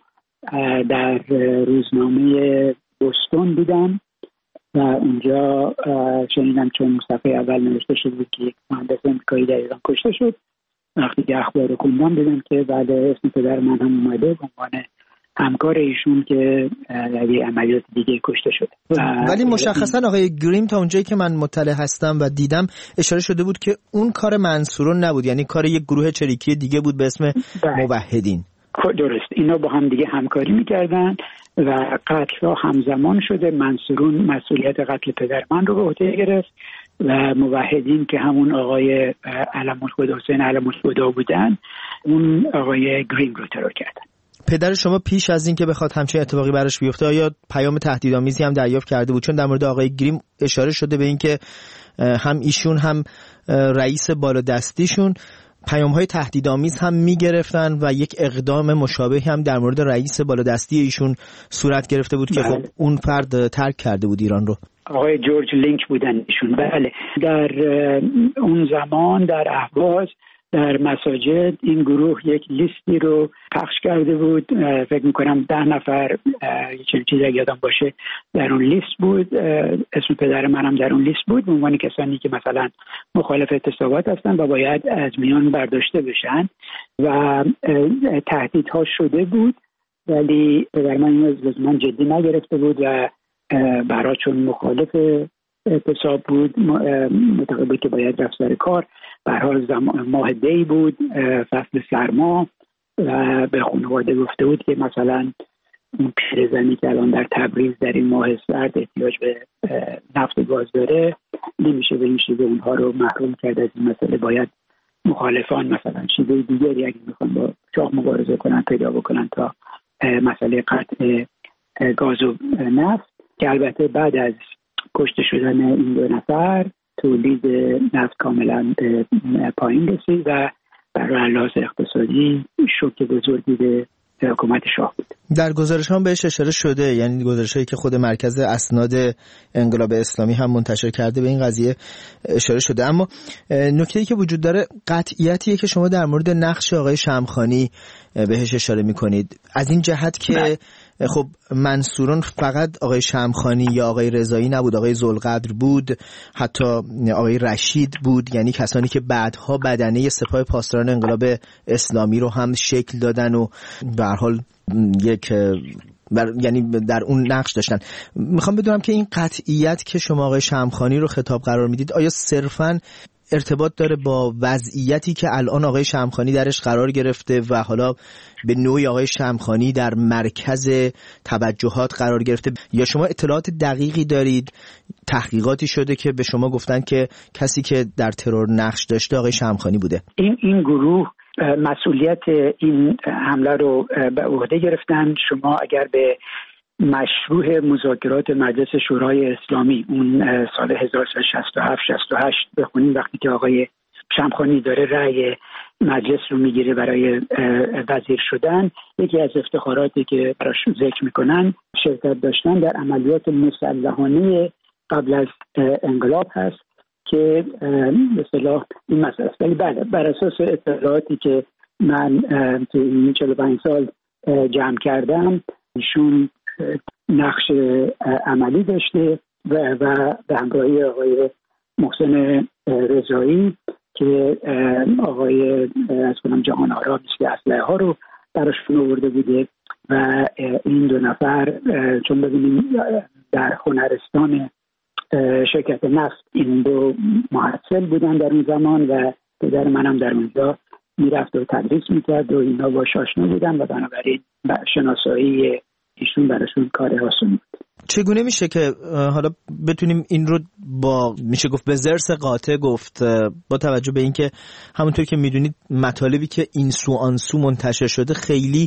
در روزنامه بوستون دیدم و اونجا شنیدم چون صفحه اول نوشته شد بود که یک مهندس امریکایی در ایران کشته شد. وقتی که اخبار رو خوندم دیدم که بعد اسم پدر من هم اومده به عنوان همکار ایشون که در یک عملیات دیگه کشته شده. ولی مشخصا آقای گریم تا اونجایی که من مطلع هستم و دیدم اشاره شده بود که اون کار منصورون نبود، یعنی کار یک گروه چریکی دیگه بود به اسم موحدین. درست، اینا با هم دیگه همکاری میکردن و قتل ها همزمان شده. منصورون مسئولیت قتل پدر من رو به عهده گرفت و موحدین که همون آقای علم‌الهدی حسین علم‌الهدی بودن اون آقای گریم رو ترور کردن. پدر شما پیش از این که بخواد همچین اتفاقی براش بیفته آیا پیام تهدیدآمیزی هم دریافت کرده بود؟ چون در مورد آقای گریم اشاره شده به این که هم ایشون هم رئیس بالادستیشون پیام‌های تهدیدآمیز هم می‌گرفتن و یک اقدام مشابهی هم در مورد رئیس بالادستی ایشون صورت گرفته بود که خب اون فرد ترک کرده بود ایران رو. آقای جورج لینک بودن ایشون. بله، در اون زمان در اهواز در مساجد این گروه یک لیستی رو پخش کرده بود. فکر میکنم 10 نفر چنین چیزی اگه یادم باشه در اون لیست بود. اسم پدر منم در اون لیست بود به عنوان کسانی که مثلا مخالف اعتصابات هستن و باید از میان برداشته بشن و تهدیدها شده بود، ولی پدر من اینو لزوما جدی نگرفته بود و برای چون مخالف اعتصاب بود معتقد بود که باید رفت سر کار. به هر حال ماه دی بود، فصل سرما، و به خانواده گفته بود که مثلا اون پیرزنی که الان در تبریز در این ماه سرد احتیاج به نفت و گاز داره نمیشه به این شیوه اونها رو محروم کرد از این مسئله. باید مخالفان مثلا شیوه دیگری اگه میخوان با شاه مبارزه کنن پیدا بکنن تا مسئله قطع گاز و نفت، که البته بعد از کشته شدن این 2 نفر تولید نفت کاملا پایین رسید و برای لحاظ اقتصادی شوک بزرگی به حکومت شاه بود. در گزارش هم بهش اشاره شده، یعنی گزارشایی که خود مرکز اسناد انقلاب اسلامی هم منتشر کرده به این قضیه اشاره شده. اما نکته‌ای که وجود داره قطعیتیه که شما در مورد نقش آقای شمخانی بهش اشاره می‌کنید، از این جهت که خب منصوران فقط آقای شمخانی یا آقای رضایی نبود، آقای ذوالقدر بود، حتی آقای رشید بود، یعنی کسانی که بعدها بدنه سپاه پاسداران انقلاب اسلامی رو هم شکل دادن و به هر حال یعنی در اون نقش داشتن. میخوام بدونم که این قطعیت که شما آقای شمخانی رو خطاب قرار میدید آیا صرفاً ارتباط داره با وضعیتی که الان آقای شمخانی درش قرار گرفته و حالا به نوعی آقای شمخانی در مرکز توجهات قرار گرفته، یا شما اطلاعات دقیقی دارید، تحقیقاتی شده که به شما گفتن که کسی که در ترور نقش داشته آقای شمخانی بوده؟ این گروه مسئولیت این حمله رو به عهده گرفتن. شما اگر به مشروع مذاکرات مجلس شورای اسلامی اون سال 1367-68 بخونید، وقتی که آقای شمخانی داره رأی مجلس رو میگیره برای وزیر شدن، یکی از افتخاراتی که براش ذکر میکنن شرکت داشتن در عملیات مسلحانه قبل از انقلاب هست که به اصطلاح این مسئله است. ولی بله، بر اساس اطلاعاتی که من تو این 45 سال جمع کردم، ایشون نقش عملی داشته و به همراهی آقای محسن رضایی که آقای از کنم جهان آرا مثل اسلحه ها رو براشون آورده بوده و این 2 نفر چون ببینیم در هنرستان شرکت نفت این 2 محصل بودن در اون زمان و پدر منم در اونجا میرفت و تدریس میکرد و اینا باش آشنا بودن و بنابراین شناسایی ایشون براشون کار آسون بود. چگونه میشه که حالا بتونیم این رو با میشه گفت به ضرس قاطع گفت، با توجه به اینکه همونطور که میدونید مطالبی که این سو آن سو منتشر شده خیلی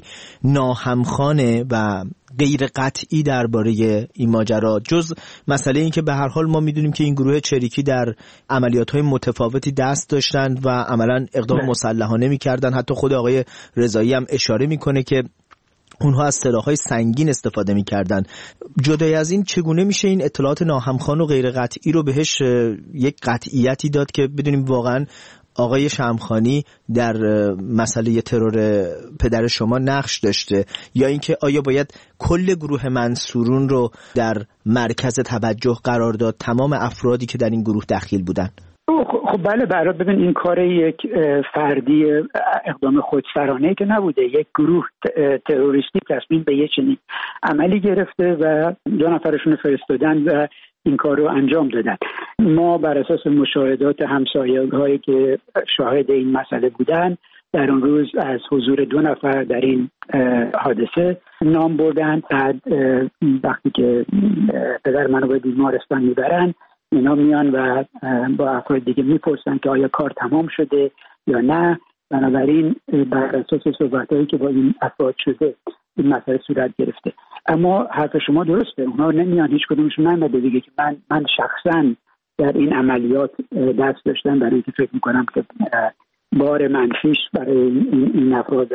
ناهمخوانه و غیر قطعی درباره این ماجرا، جز مسئله این که به هر حال ما میدونیم که این گروه چریکی در عملیات‌های متفاوتی دست داشتن و عملاً اقدام مسلحانه میکردن. حتی خود آقای رضایی هم اشاره میکنه که اونها از سلاح‌های سنگین استفاده می‌کردن. جدای از این چگونه میشه این اطلاعات ناهمخوان و غیر قطعی رو بهش یک قطعیتی داد که بدونیم واقعاً آقای شمخانی در مسئله ترور پدر شما نقش داشته، یا اینکه آیا باید کل گروه منصورون رو در مرکز توجه قرار داد، تمام افرادی که در این گروه دخیل بودن؟ خب بله، برای ببین این کار یک فردی اقدام خودسرانه که نبوده، یک گروه تروریستی تصمیم به یه چنین عملی گرفته و 2 نفرشون فرستادن و این کار رو انجام دادن. ما بر اساس مشاهدات همسایه‌هایی که شاهد این مسئله بودن در اون روز از حضور 2 نفر در این حادثه نام بردن. بعد وقتی که پدر منو به بیمارستان میبرن، اینا میان و با افراد دیگه میپرسن که آیا کار تمام شده یا نه. بنابراین بر اساس صحبتایی که با این افراد شده این مسئله صورت گرفته. اما حرف شما درسته، اونا نمیان، هیچ کدومشون نمیاد بگه که من شخصا در این عملیات دست داشتم، برای اینکه فکر میکنم که بار منفیش برای این افراد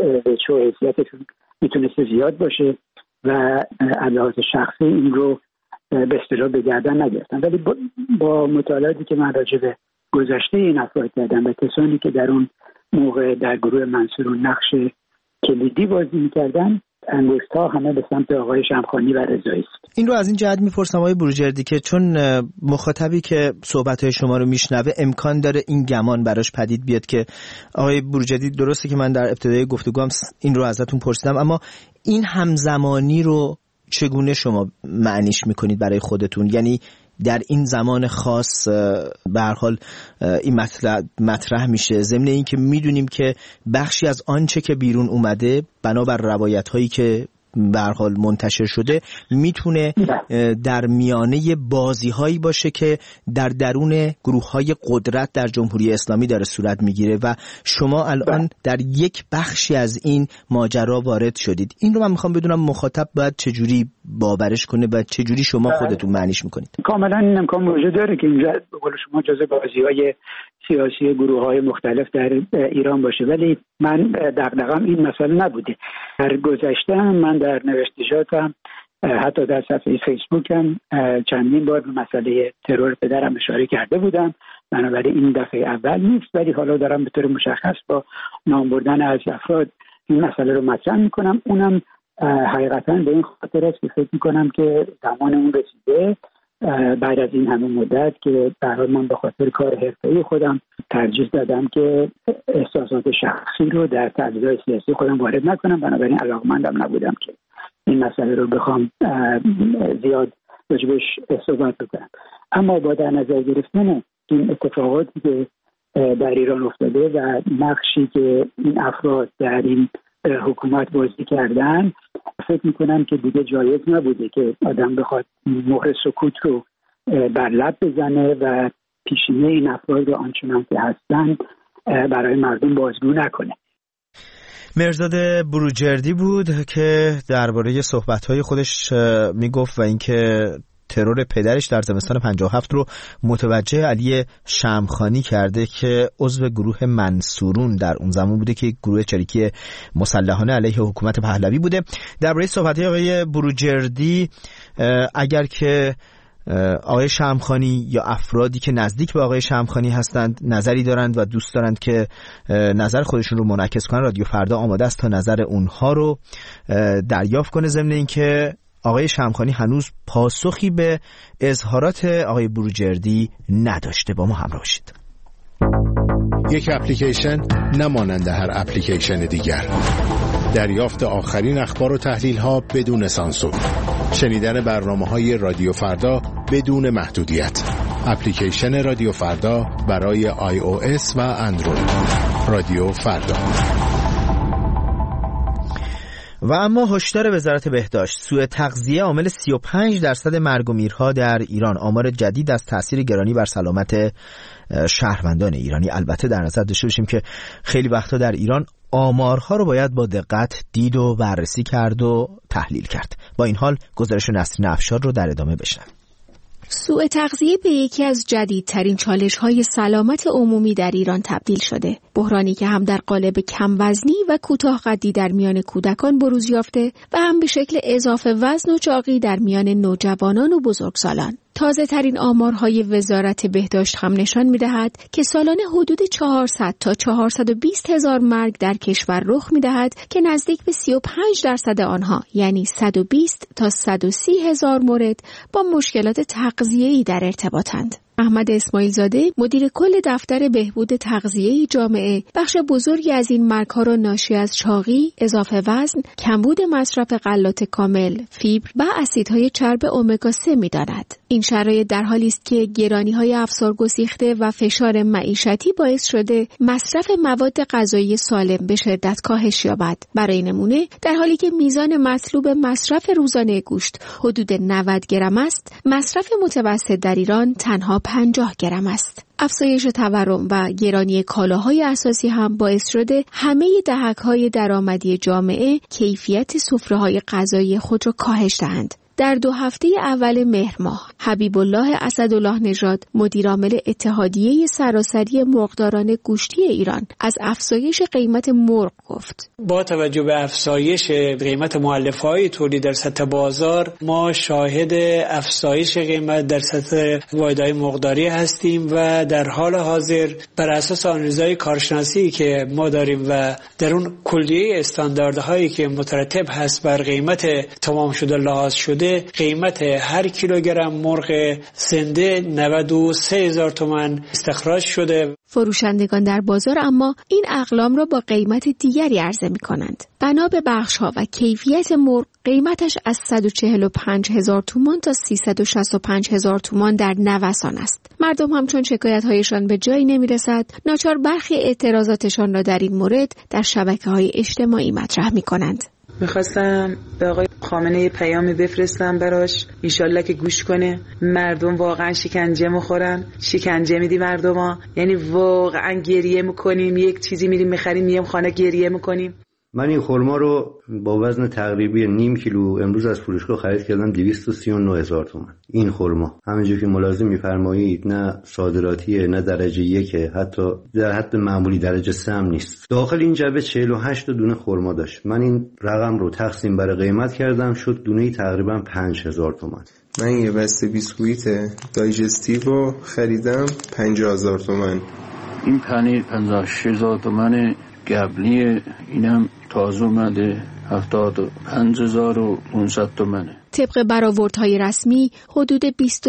چه حیثیتشون میتونسته زیاد باشه و از لحاظ شخصی این رو به اصطلاح به گردن نگرفتن. ولی با مطالعاتی که من راجع به گذشته این افراد کردن و کسانی که در اون موقع در گروه منصورون نقش کلیدی بازی می‌کردن، انگشت‌ها همه به سمت آقای شمخانی و رضایی است. این رو از این جهت می‌پرسم آقای بروجردی که چون مخاطبی که صحبت‌های شما رو میشنوه امکان داره این گمان براش پدید بیاد که آقای بروجردی، درسته که من در ابتدای گفتگوام این رو ازتون پرسیدم، اما این همزمانی رو چگونه شما معنیش می‌کنید برای خودتون؟ یعنی در این زمان خاص به هر حال این مطرح میشه، ضمن این که میدونیم که بخشی از آنچه که بیرون اومده بنابر روایت‌هایی که به هر حال منتشر شده میتونه در میانه بازی‌هایی باشه که در درون گروه‌های قدرت در جمهوری اسلامی داره صورت میگیره و شما الان در یک بخشی از این ماجرا وارد شدید. این رو من میخوام بدونم مخاطب باید چجوری باورش کنه و چجوری شما خودتون معنیش میکنید؟ کاملا این امکان وجود داره که اینجا به قول شما جزء بازی‌های سیاسی گروه‌های مختلف در ایران باشه، ولی من دغدغه‌ام این مسئله نبوده. در گذشته من در نوشتجاتم حتی در صفحه فیسبوکم چندین بار به مسئله ترور پدرم اشاره کرده بودم، بنابراین این دفعه اول نیست، ولی حالا دارم به طور مشخص با نام بردن از افراد این مسئله رو مطرح میکنم. اونم حقیقتا به این خاطر است که فکر میکنم که زمان اون رسیده، بعد از این همه مدت که به هر حال من به خاطر کار حرفه‌ای خودم ترجیح دادم که احساسات شخصی رو در تحلیل‌های سیاسی خودم وارد نکنم، بنابراین علاقه‌مندم نبودم که این مسئله رو بخوام زیاد راجبش صحبت بکنم. اما با در نظر گرفتن این اتفاقاتی که در ایران افتاده و نقشی که این افراد در این حکومت بازی کردن، فکر میکنم که دیگه جایز نبوده که آدم بخواد مهر سکوت رو بر لب بزنه و پیشینه این افراد رو آنچنان که هستن برای مردم بازگو نکنه. مرزاد بروجردی بود که درباره صحبت‌های خودش میگفت و اینکه ترور پدرش در زمستان 57 رو متوجه علی شمخانی کرده که عضو گروه منصورون در اون زمان بوده که گروه چریکی مسلحانه علیه حکومت پهلوی بوده. درباره صحبت‌های آقای بروجردی، اگر که آقای شمخانی یا افرادی که نزدیک به آقای شمخانی هستند نظری دارند و دوست دارند که نظر خودشون رو منعکس کنن، رادیو فردا آماده است تا نظر اونها رو دریافت کنه، ضمن اینکه آقای شمخانی هنوز پاسخی به اظهارات آقای بروجردی نداشته. با ما همراه باشید. یک اپلیکیشن نمانند هر اپلیکیشن دیگر، دریافت آخرین اخبار و تحلیل ها بدون سانسور، شنیدن برنامه‌های رادیو فردا بدون محدودیت. اپلیکیشن رادیو فردا برای iOS و اندروید. رادیو فردا. و اما هشدار وزارت بهداشت: سوء تغذیه عامل 35% مرگ و میرها در ایران. آمار جدید از تاثیر گرانی بر سلامت شهروندان ایرانی. البته در نظر داشته باشیم که خیلی وقتا در ایران آمارها رو باید با دقت دید و بررسی کرد و تحلیل کرد. با این حال گزارش نسرین افشار رو در ادامه بشنویم. سوء تغذیه به یکی از جدیدترین چالش‌های سلامت عمومی در ایران تبدیل شده. بحرانی که هم در قالب کم وزنی و کوتاه قدی در میان کودکان بروز یافته و هم به شکل اضافه وزن و چاقی در میان نوجوانان و بزرگسالان. تازه ترین آمارهای وزارت بهداشت هم نشان می‌دهد که سالانه حدود 400 تا 420 هزار مرگ در کشور رخ می‌دهد که نزدیک به 35% آنها یعنی 120 تا 130 هزار مورد با مشکلات تغذیه‌ای در ارتباطند. احمد اسماعیل زاده، مدیر کل دفتر بهبود تغذیه جامعه، بخش بزرگی از این مرگ‌ها را ناشی از چاقی، اضافه وزن، کمبود مصرف غلات کامل، فیبر و اسیدهای چرب امگا 3 می‌داند. این شرایط در حالی است که گرانی‌های افسارگسیخته و فشار معیشتی باعث شده مصرف مواد غذایی سالم به شدت کاهش یابد. برای نمونه، در حالی که میزان مطلوب مصرف روزانه گوشت حدود 90 گرم است، مصرف متوسط در ایران تنها 50 گرم است. افزایش تورم و گرانی کالاهای اساسی هم باعث شده همه دهک‌های درآمدی جامعه کیفیت سفره‌های غذایی خود را کاهش دهند. در 2 هفته اول مهر ماه حبیب الله اسدالله نژاد مدیر عامل اتحادیه سراسری مرغداران گوشتی ایران از افزایش قیمت مرغ گفت. با توجه به افزایش قیمت مؤلفه‌های تولید در سطح بازار، ما شاهد افزایش قیمت در سطح واحدهای مرغداری هستیم و در حال حاضر بر اساس آنالیزهای کارشناسی که ما داریم و در اون کلیه استانداردهایی که مترتب هست بر قیمت تمام شده لحاظ شده، قیمت هر کیلوگرم مرغ زنده 93,000 تومان استخراج شده. فروشندگان در بازار اما این اقلام را با قیمت دیگری عرضه می کنند. بنا به بخش‌ها و کیفیت مرغ قیمتش از 145,000 تومان تا 365,000 تومان در نوسان است. مردم همچون شکایت‌هایشان به جایی نمی‌رسد، ناچار برخی اعتراضاتشان را در این مورد در شبکه‌های اجتماعی مطرح می‌کنند. میخواستم به آقای خامنه‌ای پیامی بفرستم براش، انشالله که گوش کنه. مردم واقعا شکنجه میخورن، شکنجه میدی مردما، یعنی واقعا گریه میکنیم، یک چیزی میریم میخریم میام خانه گریه میکنیم. من این خرما رو با وزن تقریبی نیم کیلو امروز از فروشگاه خرید کردم 239,000 تومان. این خرما همونجوری که ملاحظه می‌فرمایید نه صادراتیه نه درجه 1، حتی در حد معمولی درجه 3 هم نیست. داخل این جعبه 48 دونه خرما داشت. من این رقم رو تقسیم بر قیمت کردم، شد دونه‌ای تقریبا 5,000 تومان. من یه بسته بیسکویت دایجستیو رو خریدم 50,000 تومان. این پنیر 56,000 تومان قبلی، اینم تازه اومده 75,500 تومانه. طبق برآوردهای رسمی حدود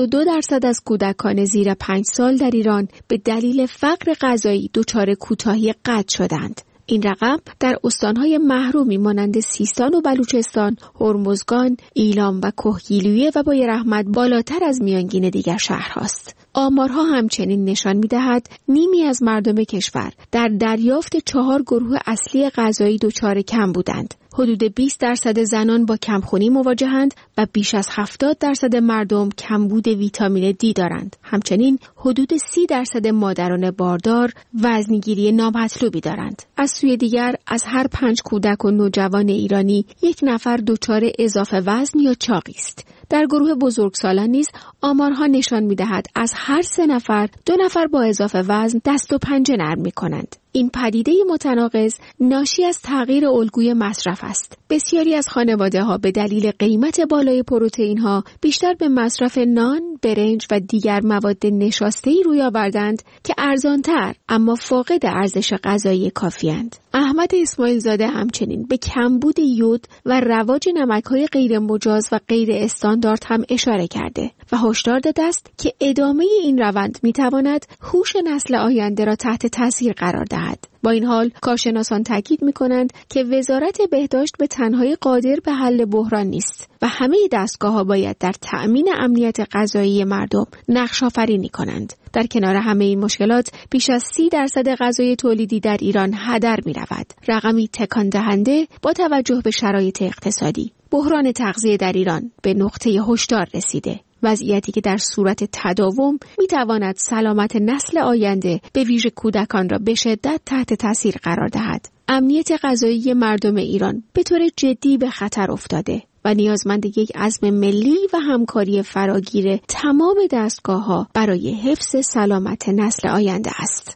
22% از کودکان زیر 5 سال در ایران به دلیل فقر غذایی دچار کوتاهی قد شدند. این رقم در استانهای محرومی مانند سیستان و بلوچستان، هرمزگان، ایلام و کهگیلویه و بای رحمت بالاتر از میانگین دیگر شهرهاست. آمارها همچنین نشان می‌دهد نیمی از مردم کشور در دریافت 4 گروه اصلی غذایی دچار کم بودند. حدود 20% زنان با کمخونی مواجهند و بیش از 70% مردم کمبود ویتامین دی دارند. همچنین حدود 30% مادران باردار وزنگیری نامطلوبی دارند. از سوی دیگر از هر 5 کودک و نوجوان ایرانی 1 نفر دچار اضافه وزن یا چاقی است. در گروه بزرگسالان نیز آمارها نشان می‌دهد از هر 3 نفر 2 نفر با اضافه وزن دست و پنجه نرم می‌کنند. این پدیده متناقض ناشی از تغییر الگوی مصرف است. بسیاری از خانواده‌ها به دلیل قیمت بالای پروتئین‌ها بیشتر به مصرف نان، برنج و دیگر مواد نشاسته‌ای روی آوردند که ارزان‌تر اما فاقد ارزش غذایی کافی‌اند. احمد اسماعیل زاده همچنین به کمبود یود و رواج نمک‌های غیر مجاز و غیر استاندارد هم اشاره کرده و هشدار داده است که ادامه این روند می‌تواند هوش نسل آینده را تحت تاثیر قرار دهد. با این حال کارشناسان تاکید می‌کنند که وزارت بهداشت به تنهایی قادر به حل بحران نیست و همه دستگاه‌ها باید در تأمین امنیت غذایی مردم نقش آفرینی کنند. در کنار همه این مشکلات بیش از 30% غذای تولیدی در ایران هدر می‌رود. رقمی تکان دهنده با توجه به شرایط اقتصادی. بحران تغذیه در ایران به نقطه هشدار رسیده. وضعیتی که در صورت تداوم میتواند سلامت نسل آینده به ویژه کودکان را به شدت تحت تاثیر قرار دهد. امنیت غذایی مردم ایران به طور جدی به خطر افتاده و نیازمند یک عزم ملی و همکاری فراگیر تمام دستگاه‌ها برای حفظ سلامت نسل آینده است.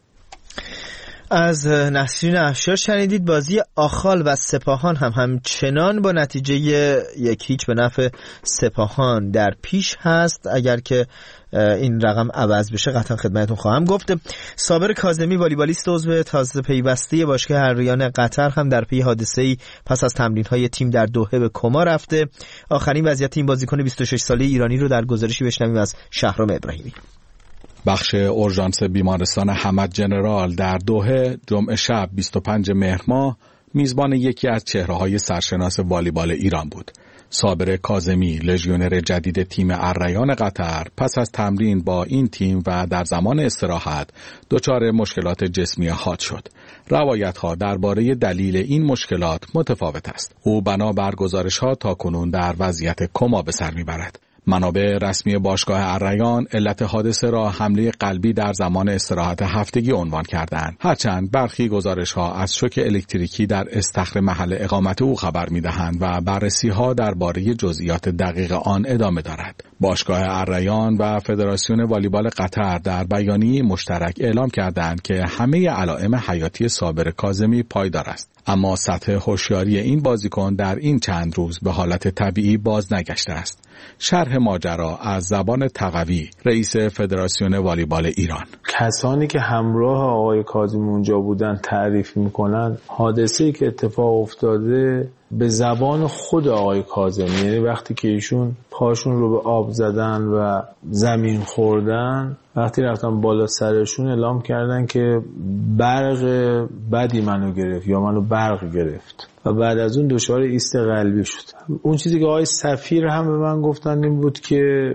از نسرین افشار شنیدید. بازی آخال و سپاهان هم همچنان با نتیجه 1-0 به نفع سپاهان در پیش هست. اگر که این رقم عوض بشه قطعا خدمتتون خواهم گفت. صابر کاظمی والیبالیست عضو تازه پیوسته باشگاه حریان قطر هم در پی حادثه‌ای پس از تمرین‌های تیم در دوحه به کما رفته. آخرین وضعیت این بازیکن 26 ساله ایرانی رو در گزارشی بشنویم از شهرام ابراهیمی. بخش اورژانس بیمارستان حمد جنرال در دوحه جمعه شب 25 مهر ماه میزبان یکی از چهره‌های سرشناس والیبال ایران بود. صابر کاظمی، لژیونر جدید تیم الریان قطر، پس از تمرین با این تیم و در زمان استراحت دچار مشکلات جسمی حاد شد. روایت‌ها درباره دلیل این مشکلات متفاوت است. او بنا بر گزارش‌ها تاکنون در وضعیت کما به سر می‌برد. منابع رسمی باشگاه الریان علت حادثه را حمله قلبی در زمان استراحت هفتگی عنوان کردند. هرچند برخی گزارش‌ها از شوک الکتریکی در استخر محل اقامت او خبر می‌دهند و بررسی‌ها درباره جزئیات دقیق آن ادامه دارد. باشگاه الریان و فدراسیون والیبال قطر در بیانیه مشترک اعلام کردند که همه علائم حیاتی صابر کاظمی پایدار است. اما سطح هوشیاری این بازیکن در این چند روز به حالت طبیعی باز نگشته است. شرح ماجرا از زبان تقوی، رئیس فدراسیون والیبال ایران. کسانی که همراه آقای کاظمی اونجا بودن تعریف میکنن حادثه‌ای که اتفاق افتاده به زبان خود آقای کاظمی، یعنی وقتی که ایشون پاشون رو به آب زدن و زمین خوردن، وقتی رفتن بالا سرشون اعلام کردن که برق بدی منو گرفت یا منو برق گرفت و بعد از اون دچار ایست قلبی شد. اون چیزی که آقای سفیر هم به من گفتن این بود که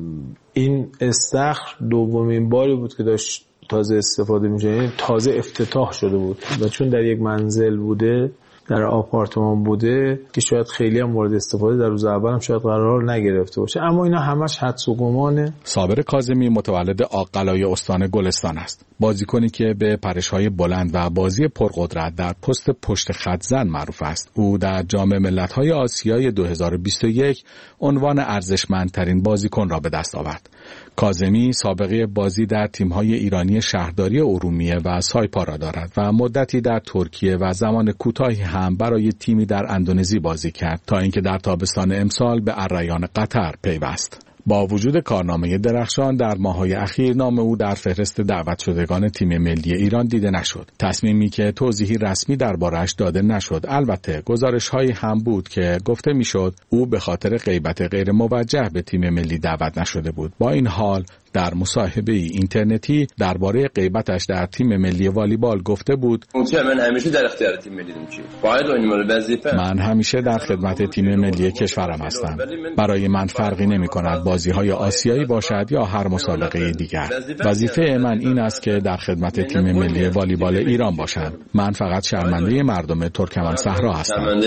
این استخر دومین باری بود که داشت تازه استفاده میشه، یعنی تازه افتتاح شده بود و چون در یک منزل بوده، در آپارتمان بوده که شاید خیلی هم مورد استفاده در روز اول هم شاید قرار نگرفته باشه، اما اینا همش حدس و گمانه. صابر کاظمی متولد آق‌قلای استان گلستان است. بازیکنی که به پرش‌های بلند و بازی پرقدرت در پشت خط زن معروف است. او در جام ملت‌های آسیای 2021 عنوان ارزشمندترین بازیکن را به دست آورد. کاظمی سابقه بازی در تیم‌های ایرانی شهرداری ارومیه و سایپا را دارد و مدتی در ترکیه و زمان کوتاهی هم برای تیمی در اندونزی بازی کرد تا اینکه در تابستان امسال به الریان قطر پیوست. با وجود کارنامه درخشان در ماه‌های اخیر نام او در فهرست دعوت شدگان تیم ملی ایران دیده نشد. تصمیمی که توضیحی رسمی درباره‌اش داده نشد. البته گزارش‌هایی هم بود که گفته میشد او به خاطر غیبت غیر موجه به تیم ملی دعوت نشده بود. با این حال در مصاحبه اینترنتی درباره غیبتش در تیم ملی والیبال گفته بود: من همیشه در اختیار تیم ملی من همیشه در خدمت تیم ملی کشورم هستم. برای من فرقی نمی‌کند بازی‌های آسیایی باشد یا هر مسابقه دیگر. وظیفه من این است که در خدمت تیم ملی والیبال ایران باشم. من فقط شرمنده مردم ترکمن صحرا هستم.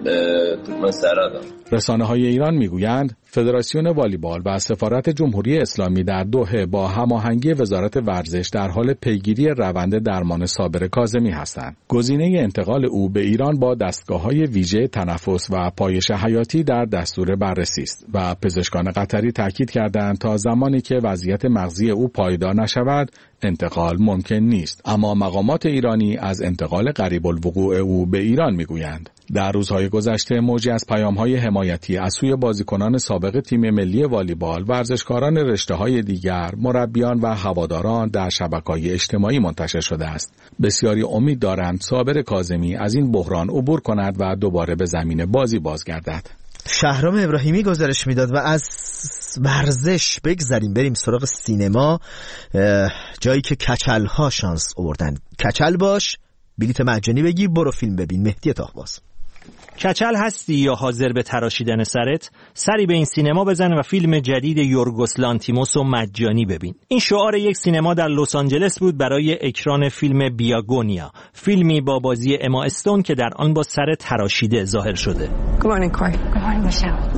رسانه‌های ایران میگویند فدراسیون والیبال و سفارت جمهوری اسلامی در دوحه با هماهنگی وزارت ورزش در حال پیگیری روند درمان صابر کاظمی هستند. گزینه انتقال او به ایران با دستگاه‌های ویژه تنفس و پایش حیاتی در دستور بررسی است و پزشکان قطری تاکید کردند تا زمانی که وضعیت مغزی او پایدار نشود انتقال ممکن نیست. اما مقامات ایرانی از انتقال قریب الوقوع او به ایران میگویند. در روزهای گذشته موجی از پیام‌های حمایتی از سوی بازیکنان سابق تیم ملی والیبال، ورزشکاران رشته‌های دیگر، مربیان و هواداران در شبکه‌های اجتماعی منتشر شده است. بسیاری امید دارند صابر کاظمی از این بحران عبور کند و دوباره به زمین بازی بازگردد. شهرام ابراهیمی گزارش میداد و از ورزش بگذریم بریم سراغ سینما، جایی که کچل‌ها شانس آوردن. کچل باش، بلیت مجانی بگیر، برو فیلم ببین. مهدی طاهباز. کچل هستی یا حاضر به تراشیدن سرت؟ سری به این سینما بزن و فیلم جدید یورگوس لانتیموس رو مجانی ببین. این شعار یک سینما در لس آنجلس بود برای اکران فیلم بیاگونیا، فیلمی با بازی اما استون که در آن با سر تراشیده ظاهر شده. Good morning, Corey. Good morning, Michelle.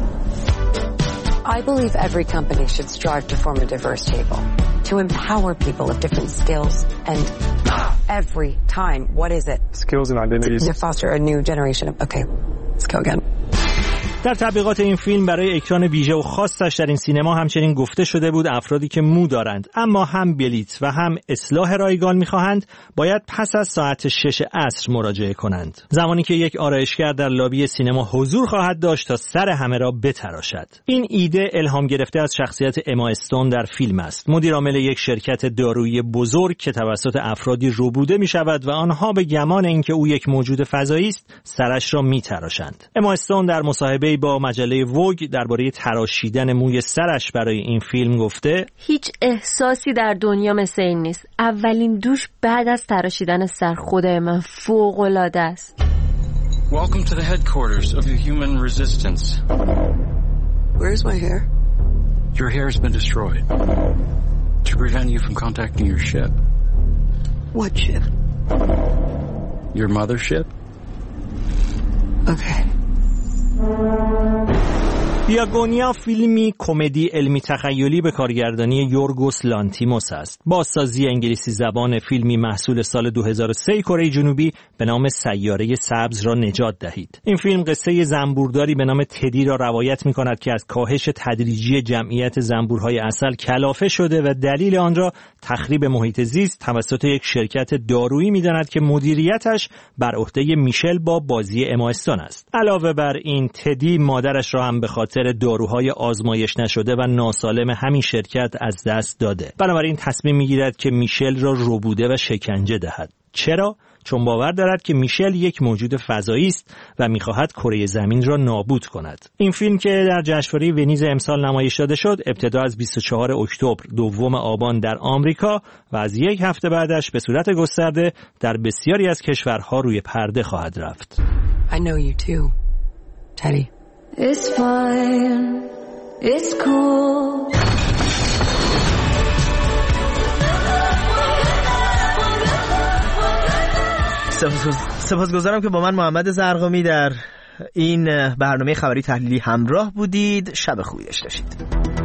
I believe every company should strive to form a diverse table, to empower people of different skills and every time, what is it? Skills and identities. To foster a new generation of, okay, let's go again. در تبلیغات این فیلم برای اکران ویژه و خاصش در این سینما همچنین گفته شده بود افرادی که مو دارند اما هم بلیت و هم اصلاح رایگان می‌خواهند باید پس از ساعت 6 عصر مراجعه کنند، زمانی که یک آرایشگر در لابی سینما حضور خواهد داشت تا سر همه را بتراشد. این ایده الهام گرفته از شخصیت اما استون در فیلم است، مدیر عامل یک شرکت دارویی بزرگ که توسط افرادی ربوده می‌شود و آنها به گمان اینکه او یک موجود فضایی است سرش را می‌تراشند. اما استون در مصاحبه با مجله ووگ درباره تراشیدن موی سرش برای این فیلم گفته: هیچ احساسی در دنیا مثل این نیست. اولین دوش بعد از تراشیدن سر، خدای من فوق‌العاده است. Welcome to the headquarters of the human resistance. Where's my hair? Your hair has been destroyed to prevent you from contacting your ship. What ship? Your mothership. Okay. بیاگونیا فیلمی کمدی علمی تخیلی به کارگردانی یورگوس لانتیموس است. بازسازی انگلیسی زبان فیلمی محصول سال 2003 کره جنوبی به نام سیاره سبز را نجات دهید. این فیلم قصه زنبورداری به نام تدی را روایت می‌کند که از کاهش تدریجی جمعیت زنبورهای عسل کلافه شده و دلیل آن را تخریب محیط زیست توسط یک شرکت دارویی می‌داند که مدیریتش بر عهده میشل با بازی اما استون است. علاوه بر این تدی مادرش را هم به خاطر داروهای آزمایش نشده و ناسالم همین شرکت از دست داده. بنابراین تصمیم میگیرد که میشل را ربوده و شکنجه دهد. چرا؟ چون باور دارد که میشل یک موجود فضایی است و میخواهد کره زمین را نابود کند. این فیلم که در جشنواره ونیز امسال نمایش داده شد، ابتدا از 24 اکتبر، 2 آبان در آمریکا و از یک هفته بعدش به صورت گسترده در بسیاری از کشورها روی پرده خواهد رفت. I know you too, Teddy. It's fine. It's cool. سپاسگزارم که با من محمد زرقامی در این برنامه خبری تحلیلی همراه بودید. شب خوبی داشته باشید.